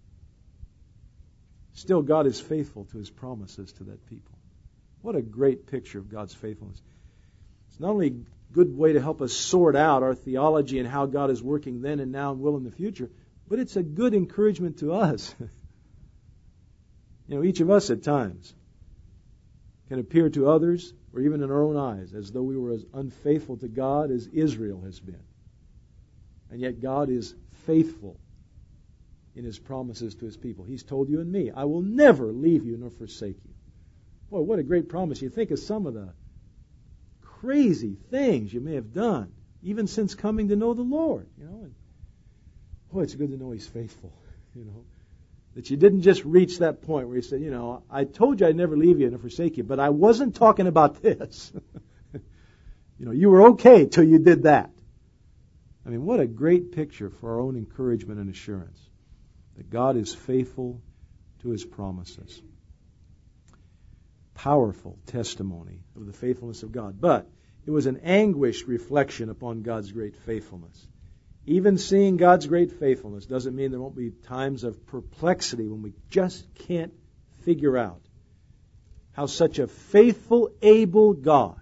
Still, God is faithful to His promises to that people. What a great picture of God's faithfulness. It's not only a good way to help us sort out our theology and how God is working then and now and will in the future, but it's a good encouragement to us. You know, each of us at times can appear to others, or even in our own eyes, as though we were as unfaithful to God as Israel has been. And yet God is faithful in His promises to His people. He's told you and me, I will never leave you nor forsake you. Boy, what a great promise. You think of some of the crazy things you may have done, even since coming to know the Lord. You know, and boy, it's good to know He's faithful. You know, that you didn't just reach that point where He said, you know, I told you I'd never leave you nor forsake you, but I wasn't talking about this. You know, you were okay till you did that. I mean, what a great picture for our own encouragement and assurance that God is faithful to His promises. Powerful testimony of the faithfulness of God. But it was an anguished reflection upon God's great faithfulness. Even seeing God's great faithfulness doesn't mean there won't be times of perplexity when we just can't figure out how such a faithful, able God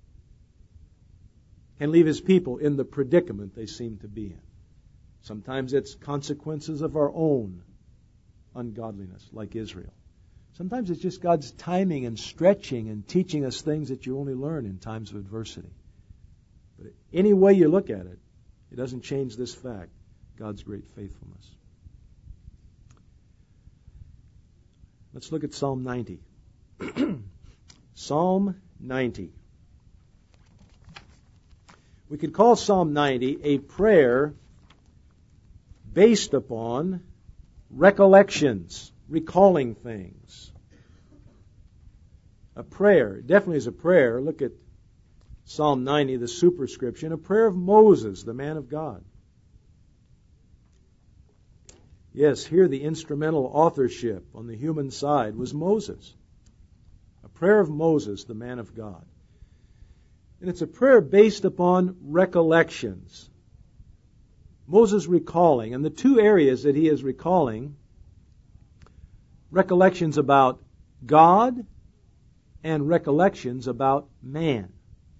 can leave His people in the predicament they seem to be in. Sometimes it's consequences of our own ungodliness, like Israel. Sometimes it's just God's timing and stretching and teaching us things that you only learn in times of adversity. But any way you look at it, it doesn't change this fact, God's great faithfulness. Let's look at Psalm 90. Psalm 90. We could call Psalm 90 a prayer based upon recollections, recalling things. A prayer, definitely is a prayer. Look at Psalm 90, the superscription, a prayer of Moses, the man of God. Yes, here the instrumental authorship on the human side was Moses. A prayer of Moses, the man of God. And it's a prayer based upon recollections. Moses recalling, and the two areas that he is recalling, recollections about God and recollections about man.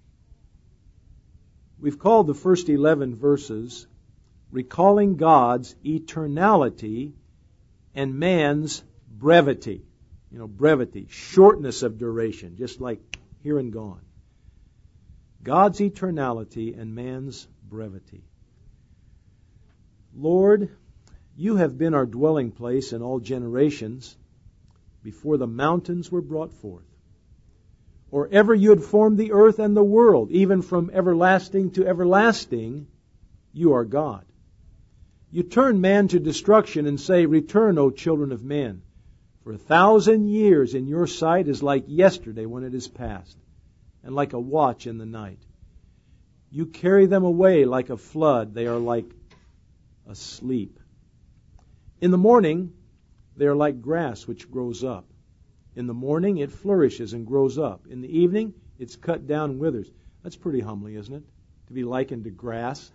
We've called the first 11 verses recalling God's eternality and man's brevity. Brevity, shortness of duration, just like here and gone. God's eternality and man's brevity. Lord, you have been our dwelling place in all generations before the mountains were brought forth. Or ever you had formed the earth and the world, even from everlasting to everlasting, you are God. You turn man to destruction and say, return, O children of men. For 1,000 years in your sight is like yesterday when it is past, and like a watch in the night. You carry them away like a flood. They are like asleep. In the morning, they are like grass which grows up. In the morning, it flourishes and grows up. In the evening, it's cut down and withers. That's pretty humbling, isn't it? To be likened to grass.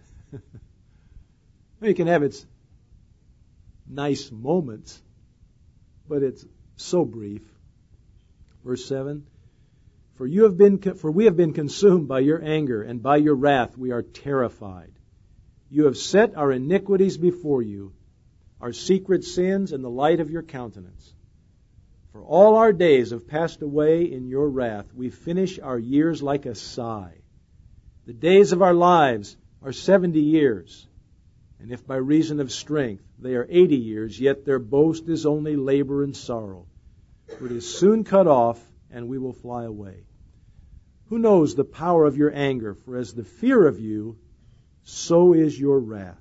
It can have its nice moments, but it's so brief. Verse 7, For we have been consumed by your anger, and by your wrath we are terrified. You have set our iniquities before you, our secret sins in the light of your countenance. For all our days have passed away in your wrath. We finish our years like a sigh. The days of our lives are 70 years. And if by reason of strength they are 80 years, yet their boast is only labor and sorrow. For it is soon cut off, and we will fly away. Who knows the power of your anger? For as the fear of you, so is your wrath.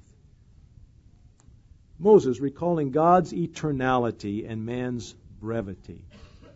Moses recalling God's eternality and man's brevity.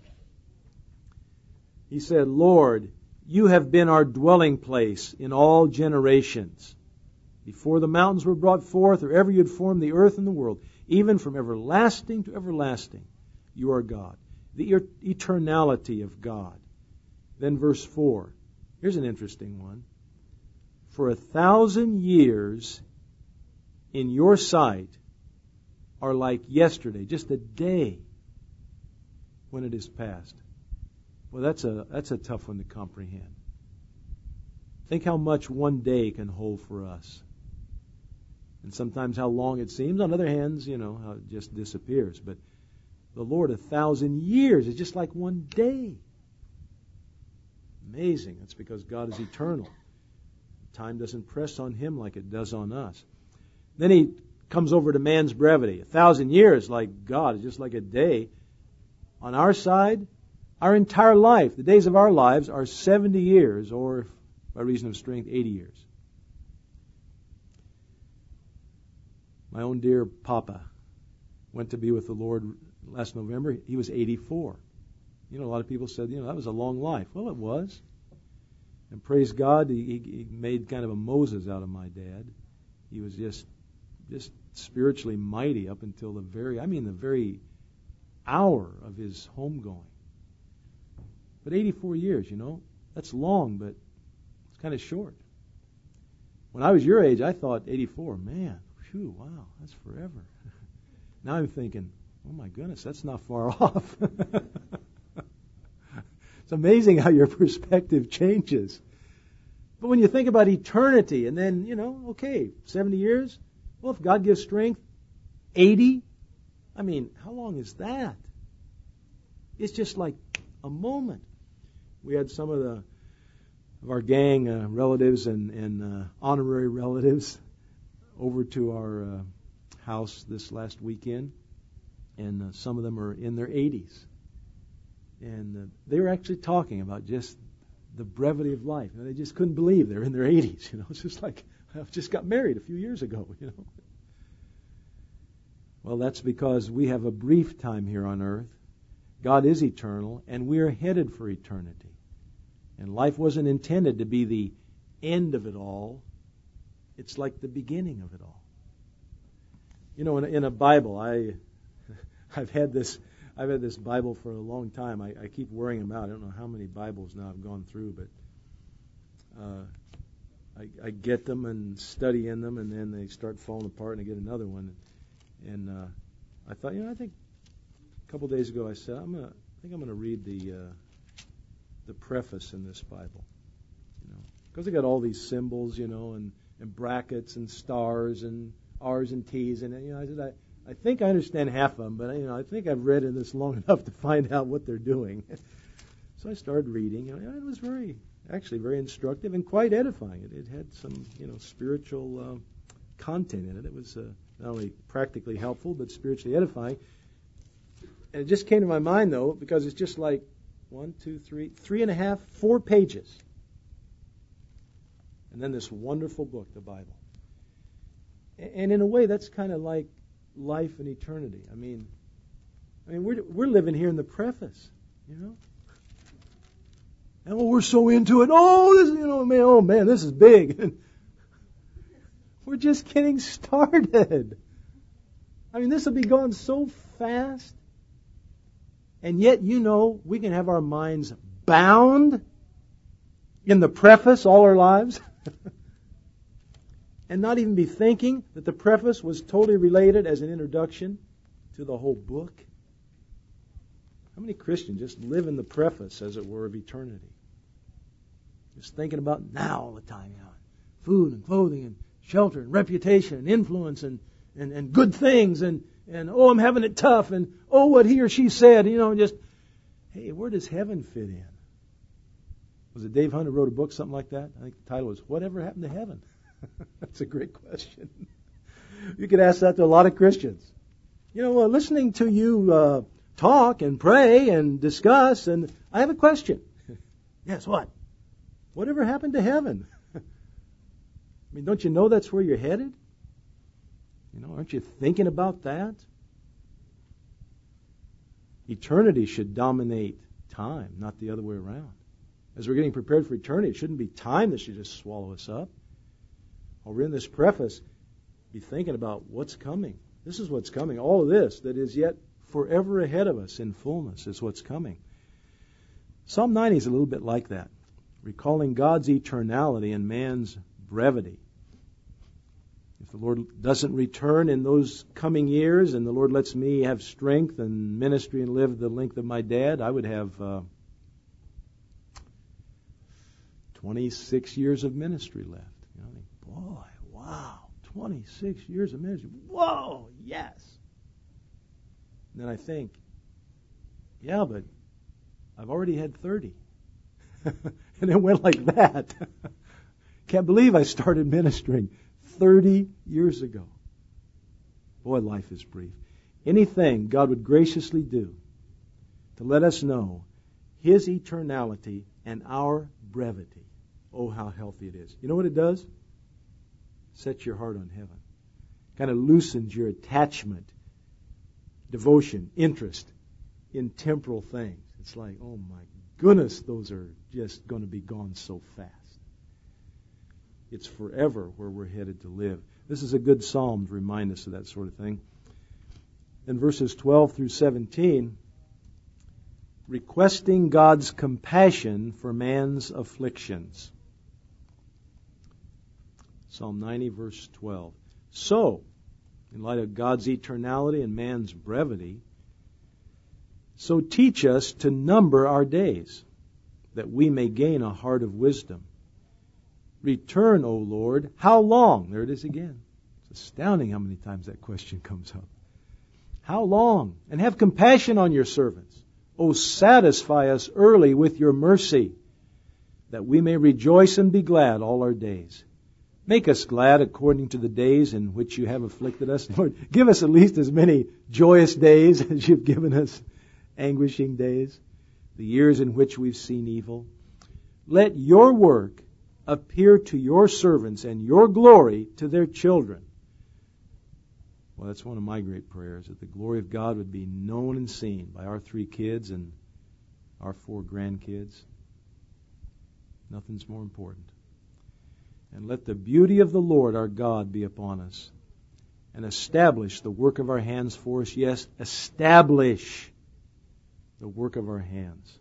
He said, Lord, you have been our dwelling place in all generations. Before the mountains were brought forth, or ever you had formed the earth and the world, even from everlasting to everlasting, you are God. The eternality of God. Then verse 4. Here's an interesting one. For 1,000 years in your sight are like yesterday, just a day when it is past. Well, that's a tough one to comprehend. Think how much one day can hold for us. And sometimes how long it seems. On other hands, how it just disappears. But the Lord, 1,000 years is just like one day. Amazing. That's because God is eternal. Time doesn't press on Him like it does on us. Then He comes over to man's brevity. 1,000 years, like God, is just like a day. On our side, our entire life, the days of our lives are 70 years, or by reason of strength, 80 years. My own dear Papa went to be with the Lord last November. He was 84. A lot of people said, that was a long life. Well, it was. And praise God, he made kind of a Moses out of my dad. He was just spiritually mighty up until the very hour of his homegoing. But 84 years, that's long, but it's kind of short. When I was your age, I thought 84, man, phew, wow, that's forever. Now I'm thinking, oh my goodness, that's not far off. It's amazing how your perspective changes. But when you think about eternity, and then, 70 years, well, if God gives strength, 80, how long is that? It's just like a moment. We had some of our gang relatives and honorary relatives over to our house this last weekend, and some of them are in their 80s. And they were actually talking about just the brevity of life. They just couldn't believe they're in their 80s. It's just like, I just got married a few years ago. Well, that's because we have a brief time here on earth. God is eternal, and we are headed for eternity. And life wasn't intended to be the end of it all. It's like the beginning of it all. In a Bible, I've had this Bible for a long time. I keep wearing them out. I don't know how many Bibles now I've gone through, but I get them and study in them, and then they start falling apart, and I get another one. And I thought, I think a couple days ago I said, I think I'm going to read the preface in this Bible, because they got all these symbols, and brackets and stars and R's and T's, and I said I think I understand half of them, but I think I've read in this long enough to find out what they're doing. So I started reading, and it was very instructive and quite edifying. It had some spiritual content in it. It was not only practically helpful but spiritually edifying. And it just came to my mind, though, because it's just like 1, 2, 3, 3.5, 4 pages. And then this wonderful book, the Bible. And in a way, that's kind of like life and eternity. I mean, we're living here in the preface, And we're so into it. Oh, this, man, this is big. We're just getting started. This will be gone so fast. And yet, we can have our minds bound in the preface all our lives. And not even be thinking that the preface was totally related as an introduction to the whole book. How many Christians just live in the preface, as it were, of eternity? Just thinking about now all the time, food and clothing and shelter and reputation and influence and good things and oh, I'm having it tough and oh, what he or she said, just, hey, where does heaven fit in? Was it Dave Hunter wrote a book, something like that? I think the title was Whatever Happened to Heaven? That's a great question. You could ask that to a lot of Christians. Listening to you talk and pray and discuss, and I have a question. Yes, what? Whatever happened to heaven? Don't you know that's where you're headed? Aren't you thinking about that? Eternity should dominate time, not the other way around. As we're getting prepared for eternity, it shouldn't be time that should just swallow us up. While we're in this preface, be thinking about what's coming. This is what's coming. All of this that is yet forever ahead of us in fullness is what's coming. Psalm 90 is a little bit like that, recalling God's eternality and man's brevity. If the Lord doesn't return in those coming years and the Lord lets me have strength and ministry and live the length of my dad, I would have 26 years of ministry left. Boy, wow, 26 years of ministry. Whoa, yes. And then I think, yeah, but I've already had 30. And it went like that. Can't believe I started ministering 30 years ago. Boy, life is brief. Anything God would graciously do to let us know His eternality and our brevity. Oh, how healthy it is. You know what it does? Sets your heart on heaven. Kind of loosens your attachment, devotion, interest in temporal things. It's like, oh my goodness, those are just going to be gone so fast. It's forever where we're headed to live. This is a good psalm to remind us of that sort of thing. In verses 12 through 17, requesting God's compassion for man's afflictions. Psalm 90, verse 12. So, in light of God's eternality and man's brevity, so teach us to number our days, that we may gain a heart of wisdom. Return, O Lord, how long? There it is again. It's astounding how many times that question comes up. How long? And have compassion on your servants. O satisfy us early with your mercy, that we may rejoice and be glad all our days. Make us glad according to the days in which you have afflicted us. Lord, give us at least as many joyous days as you've given us anguishing days. the years in which we've seen evil. Let your work appear to your servants and your glory to their children. Well, that's one of my great prayers, that the glory of God would be known and seen by our 3 kids and our 4 grandkids. Nothing's more important. And let the beauty of the Lord our God be upon us, and establish the work of our hands for us. Yes, establish the work of our hands.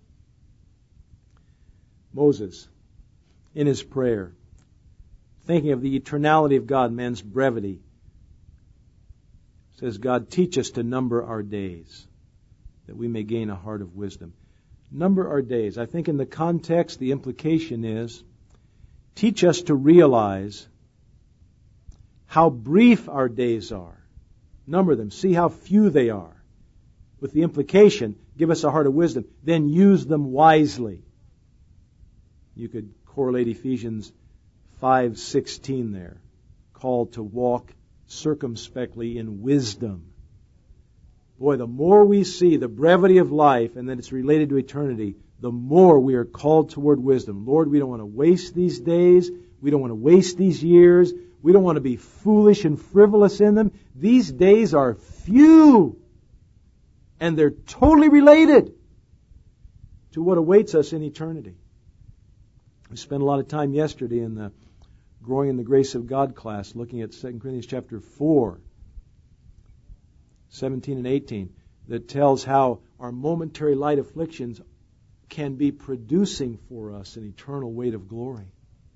Moses, in his prayer, thinking of the eternality of God, man's brevity, says, God, teach us to number our days, that we may gain a heart of wisdom. Number our days. I think in the context, the implication is, teach us to realize how brief our days are. Number them. See how few they are. With the implication, give us a heart of wisdom. Then use them wisely. You could correlate Ephesians 5:16 there. Called to walk circumspectly in wisdom. Boy, the more we see the brevity of life and that it's related to eternity, the more we are called toward wisdom. Lord, we don't want to waste these days. We don't want to waste these years. We don't want to be foolish and frivolous in them. These days are few. And they're totally related to what awaits us in eternity. We spent a lot of time yesterday in the Growing in the Grace of God class, looking at 2 Corinthians chapter 4, 17 and 18, that tells how our momentary light afflictions can be producing for us an eternal weight of glory.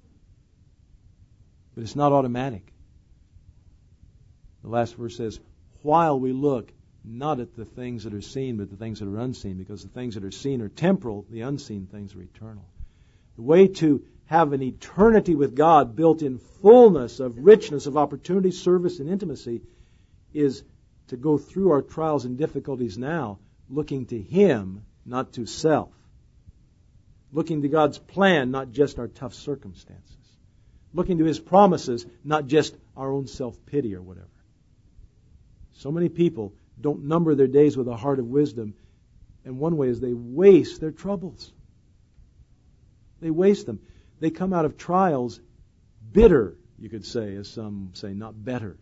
But it's not automatic. The last verse says, while we look not at the things that are seen, but the things that are unseen, because the things that are seen are temporal, the unseen things are eternal. The way to have an eternity with God built in fullness of richness of opportunity, service, and intimacy is to go through our trials and difficulties now looking to Him, not to self. Looking to God's plan, not just our tough circumstances. Looking to His promises, not just our own self-pity or whatever. So many people don't number their days with a heart of wisdom, and one way is they waste their troubles. They waste them. They come out of trials bitter, you could say, as some say, not better.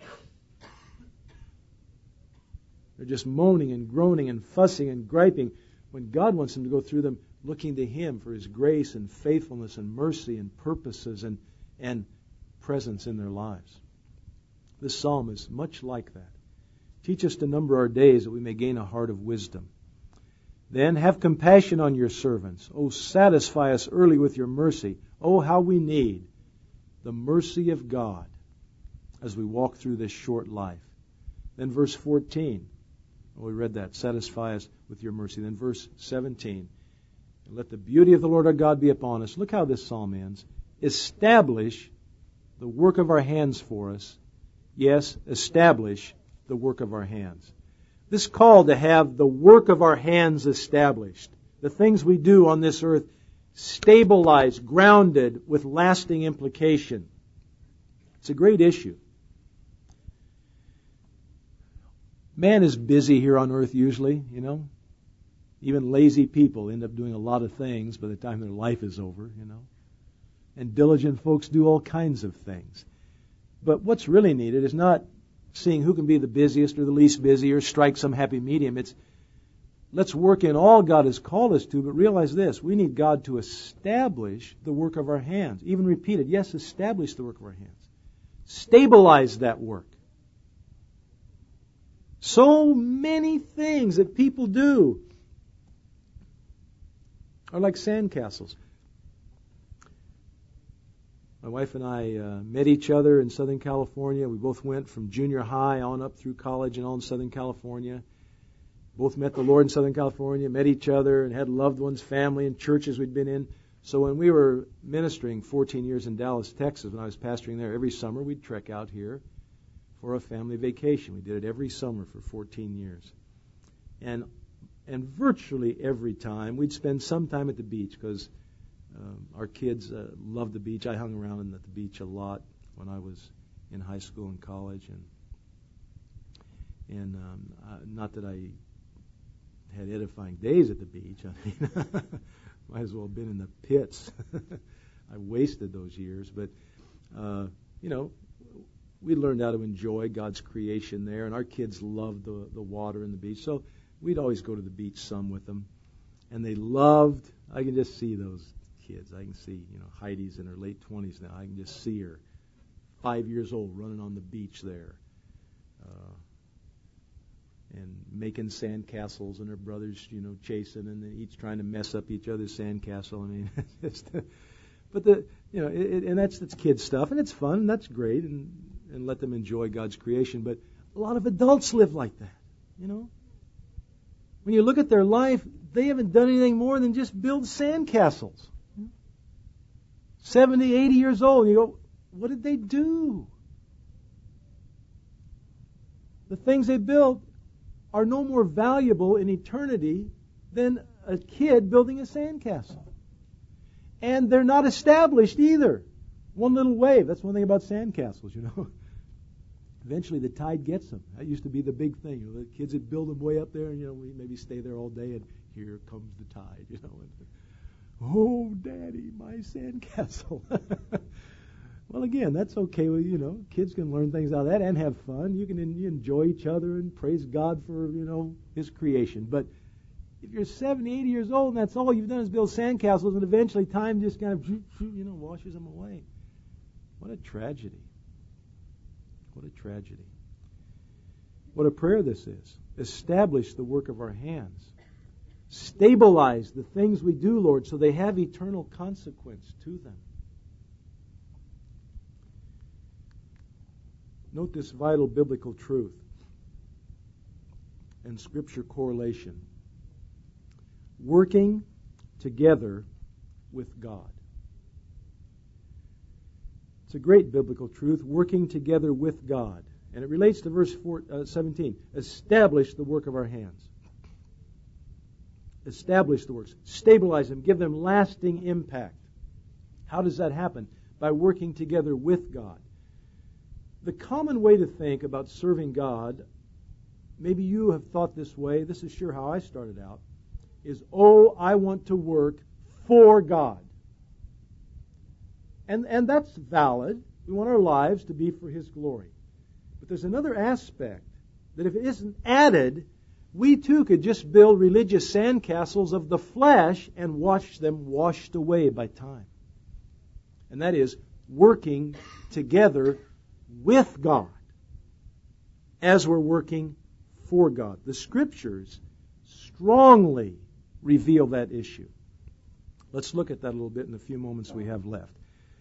They're just moaning and groaning and fussing and griping when God wants them to go through them looking to Him for His grace and faithfulness and mercy and purposes and presence in their lives. This psalm is much like that. Teach us to number our days that we may gain a heart of wisdom. Then have compassion on your servants. Oh, satisfy us early with your mercy. Oh, how we need the mercy of God as we walk through this short life. Then verse 14. Oh, we read that. Satisfy us with your mercy. Then verse 17. Let the beauty of the Lord our God be upon us. Look how this psalm ends. Establish the work of our hands for us. Yes, establish the work of our hands. This call to have the work of our hands established, the things we do on this earth stabilized, grounded with lasting implication. It's a great issue. Man is busy here on earth usually, you know. Even lazy people end up doing a lot of things by the time their life is over, you know. And diligent folks do all kinds of things. But what's really needed is not seeing who can be the busiest or the least busy or strike some happy medium. It's let's work in all God has called us to, but realize this, we need God to establish the work of our hands. Even repeated, yes, establish the work of our hands. Stabilize that work. So many things that people do are like sandcastles. My wife and I met each other in Southern California. We both went from junior high on up through college and all in Southern California. Both met the Lord in Southern California, met each other, and had loved ones, family, and churches we'd been in. So when we were ministering 14 years in Dallas, Texas, when I was pastoring there, every summer we'd trek out here for a family vacation. We did it every summer for 14 years. And virtually every time we'd spend some time at the beach because our kids loved the beach. I hung around at the beach a lot when I was in high school and college, and not that I had edifying days at the beach. I mean, might as well have been in the pits. I wasted those years. But, we learned how to enjoy God's creation there, and our kids loved the water and the beach. So we'd always go to the beach some with them. And they loved, I can just see those kids. I can see, Heidi's in her late 20s now. I can just see her, 5 years old, running on the beach there. And making sandcastles, and her brothers, chasing, and then each trying to mess up each other's sandcastle. I mean, and that's kid stuff, and it's fun, and that's great, and let them enjoy God's creation. But a lot of adults live like that, When you look at their life, they haven't done anything more than just build sandcastles. 70, 80 years old, and you go, what did they do? The things they built are no more valuable in eternity than a kid building a sandcastle. And they're not established either. One little wave. That's one thing about sandcastles, Eventually the tide gets them. That used to be the big thing. The kids would build them way up there, and we maybe stay there all day, and here comes the tide, And, oh, Daddy, my sandcastle. Well, again, that's okay. Kids can learn things out of that and have fun. You can enjoy each other and praise God for, His creation. But if you're 70, 80 years old and that's all you've done is build sandcastles, and eventually time just kind of, washes them away. What a tragedy. What a tragedy. What a prayer this is. Establish the work of our hands. Stabilize the things we do, Lord, so they have eternal consequence to them. Note this vital biblical truth and Scripture correlation. Working together with God. It's a great biblical truth, working together with God. And it relates to verse 17. Establish the work of our hands. Establish the works. Stabilize them. Give them lasting impact. How does that happen? By working together with God. The common way to think about serving God, maybe you have thought this way, this is sure how I started out, is, I want to work for God. And that's valid. We want our lives to be for His glory. But there's another aspect that if it isn't added, we too could just build religious sandcastles of the flesh and watch them washed away by time. And that is working together with God as we're working for God. The Scriptures strongly reveal that issue. Let's look at that a little bit in the few moments we have left.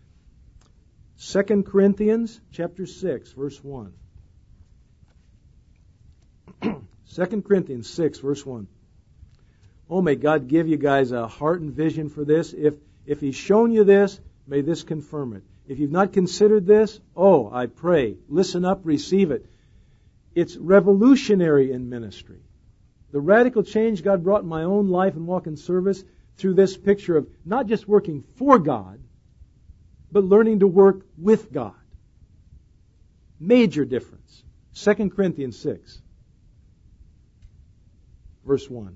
2 Corinthians chapter 6, verse 1. 2 Corinthians 6, verse 1. Oh, may God give you guys a heart and vision for this. If He's shown you this, may this confirm it. If you've not considered this, I pray, listen up, receive it. It's revolutionary in ministry. The radical change God brought in my own life and walk in service through this picture of not just working for God, but learning to work with God. Major difference. 2 Corinthians 6, verse 1.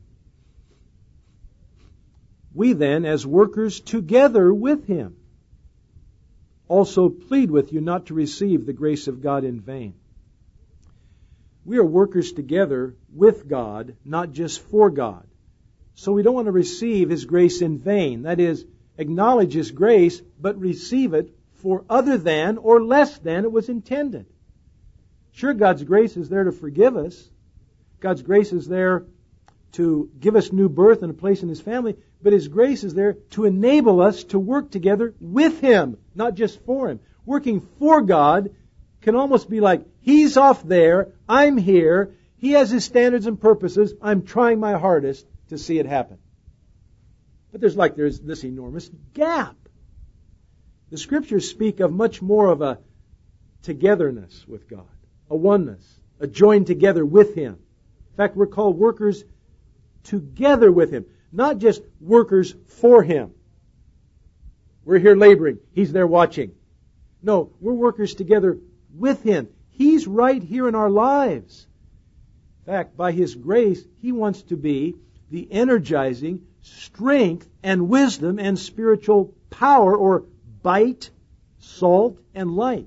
We then, as workers together with Him, also plead with you not to receive the grace of God in vain. We are workers together with God, not just for God. So we don't want to receive His grace in vain. That is, acknowledge His grace, but receive it for other than or less than it was intended. Sure, God's grace is there to forgive us. God's grace is there to give us new birth and a place in His family, but His grace is there to enable us to work together with Him, not just for Him. Working for God can almost be like, He's off there, I'm here, He has His standards and purposes, I'm trying my hardest to see it happen. But there's this enormous gap. The Scriptures speak of much more of a togetherness with God, a oneness, a joined together with Him. In fact, we're called workers together with Him, not just workers for Him. We're here laboring, He's there watching. No, we're workers together with Him. He's right here in our lives. In fact, by His grace, He wants to be the energizing strength and wisdom and spiritual power, or bite, salt, and light.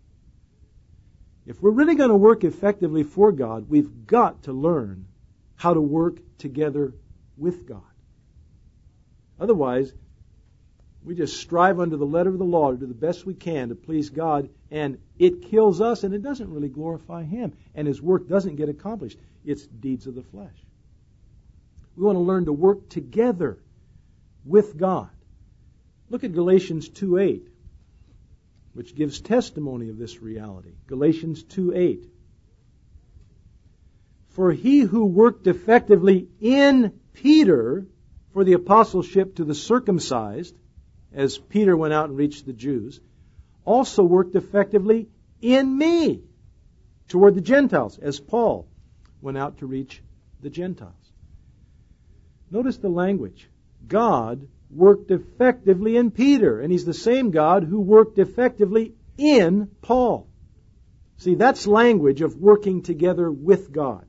If we're really going to work effectively for God, we've got to learn how to work together with God. Otherwise, we just strive under the letter of the law to do the best we can to please God, and it kills us, and it doesn't really glorify Him, and His work doesn't get accomplished. It's deeds of the flesh. We want to learn to work together with God. Look at Galatians 2:8, which gives testimony of this reality. Galatians 2:8. For he who worked effectively in Peter for the apostleship to the circumcised, as Peter went out and reached the Jews, also worked effectively in me toward the Gentiles, as Paul went out to reach the Gentiles. Notice the language. God worked effectively in Peter, and He's the same God who worked effectively in Paul. See, that's language of working together with God.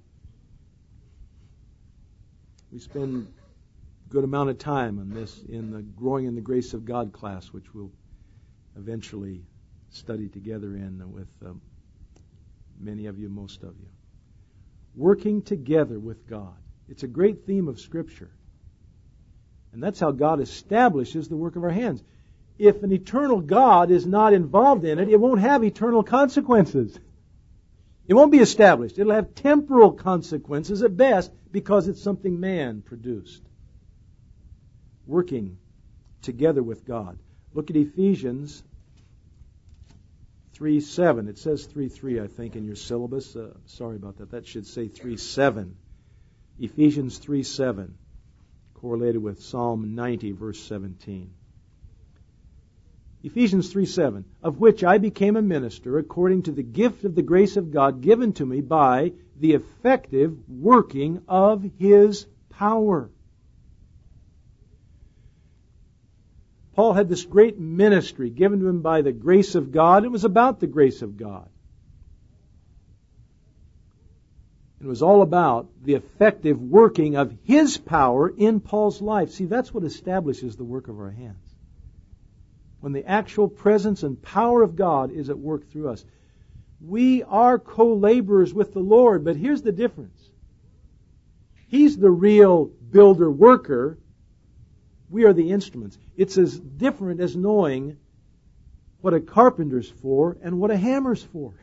We spend a good amount of time on this in the Growing in the Grace of God class, which we'll eventually study together in with many of you, most of you. Working together with God. It's a great theme of Scripture. And that's how God establishes the work of our hands. If an eternal God is not involved in it, it won't have eternal consequences. It won't be established. It'll have temporal consequences at best because it's something man produced. Working together with God. Look at Ephesians 3:7. It says 3:3, I think, in your syllabus. Sorry about that. That should say 3:7. Ephesians 3:7. Correlated with Psalm 90, verse 17. Ephesians 3:7, of which I became a minister according to the gift of the grace of God given to me by the effective working of His power. Paul had this great ministry given to him by the grace of God. It was about the grace of God. It was all about the effective working of His power in Paul's life. See, that's what establishes the work of our hands. When the actual presence and power of God is at work through us. We are co-laborers with the Lord, but here's the difference. He's the real builder-worker. We are the instruments. It's as different as knowing what a carpenter's for and what a hammer's for.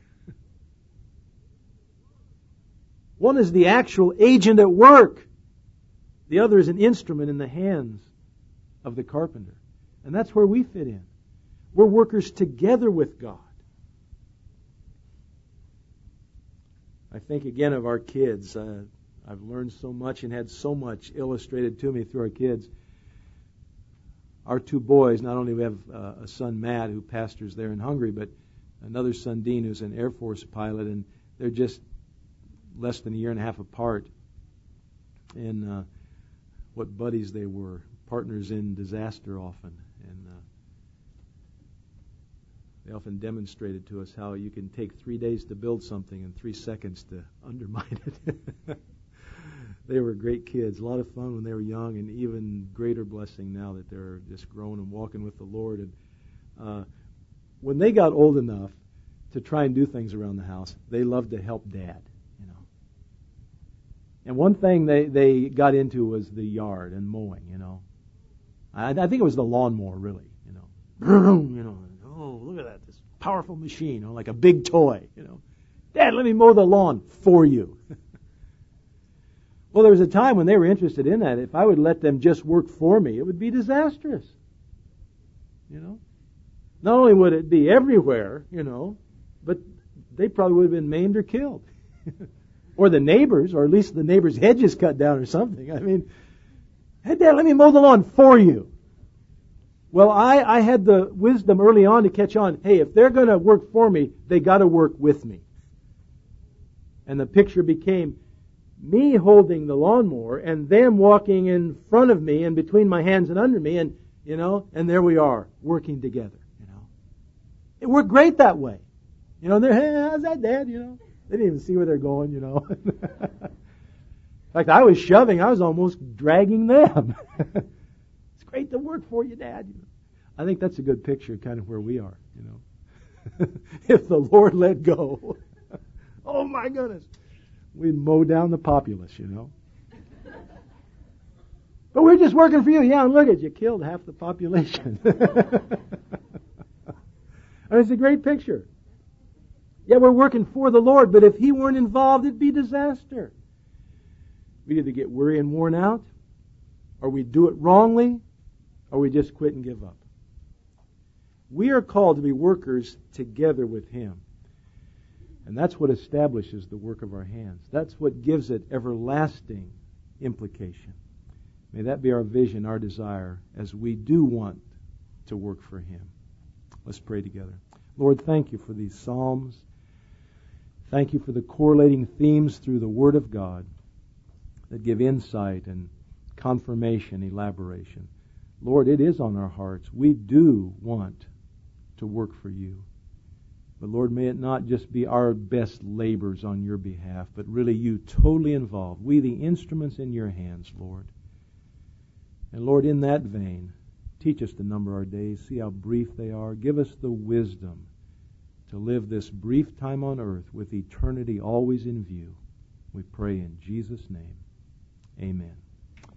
One is the actual agent at work. The other is an instrument in the hands of the carpenter. And that's where we fit in. We're workers together with God. I think again of our kids. I've learned so much and had so much illustrated to me through our kids. Our two boys, not only we have a son, Matt, who pastors there in Hungary, but another son, Dean, who's an Air Force pilot, and they're just less than a year and a half apart. And what buddies they were, partners in disaster often. And they often demonstrated to us how you can take 3 days to build something and 3 seconds to undermine it. They were great kids, a lot of fun when they were young, and even greater blessing now that they're just growing and walking with the Lord. And when they got old enough to try and do things around the house, they loved to help Dad. And one thing they got into was the yard and mowing, I think it was the lawnmower, really, Oh, look at that, this powerful machine, like a big toy, Dad, let me mow the lawn for you. Well, there was a time when they were interested in that. If I would let them just work for me, it would be disastrous. Not only would it be everywhere, but they probably would have been maimed or killed. Or the neighbors, or at least the neighbors' hedges cut down or something. I mean, hey, Dad, let me mow the lawn for you. Well, I had the wisdom early on to catch on. Hey, if they're going to work for me, they got to work with me. And the picture became me holding the lawnmower and them walking in front of me and between my hands and under me, and and there we are working together. It worked great that way. They're, hey, how's that, Dad? They didn't even see where they're going, fact, I was shoving. I was almost dragging them. It's great to work for you, Dad. I think that's a good picture of kind of where we are, If the Lord let go, oh my goodness, we'd mow down the populace, But we're just working for you. Yeah, and look at you, killed half the population. It's a great picture. Yeah, we're working for the Lord, but if He weren't involved, it'd be disaster. We'd either get weary and worn out, or we do it wrongly, or we just quit and give up. We are called to be workers together with Him. And that's what establishes the work of our hands. That's what gives it everlasting implication. May that be our vision, our desire, as we do want to work for Him. Let's pray together. Lord, thank you for these Psalms. Thank you for the correlating themes through the Word of God that give insight and confirmation, elaboration. Lord, it is on our hearts. We do want to work for you. But Lord, may it not just be our best labors on your behalf, but really you totally involved. We, the instruments in your hands, Lord. And Lord, in that vein, teach us to number our days, see how brief they are. Give us the wisdom to live this brief time on earth with eternity always in view. We pray in Jesus' name. Amen.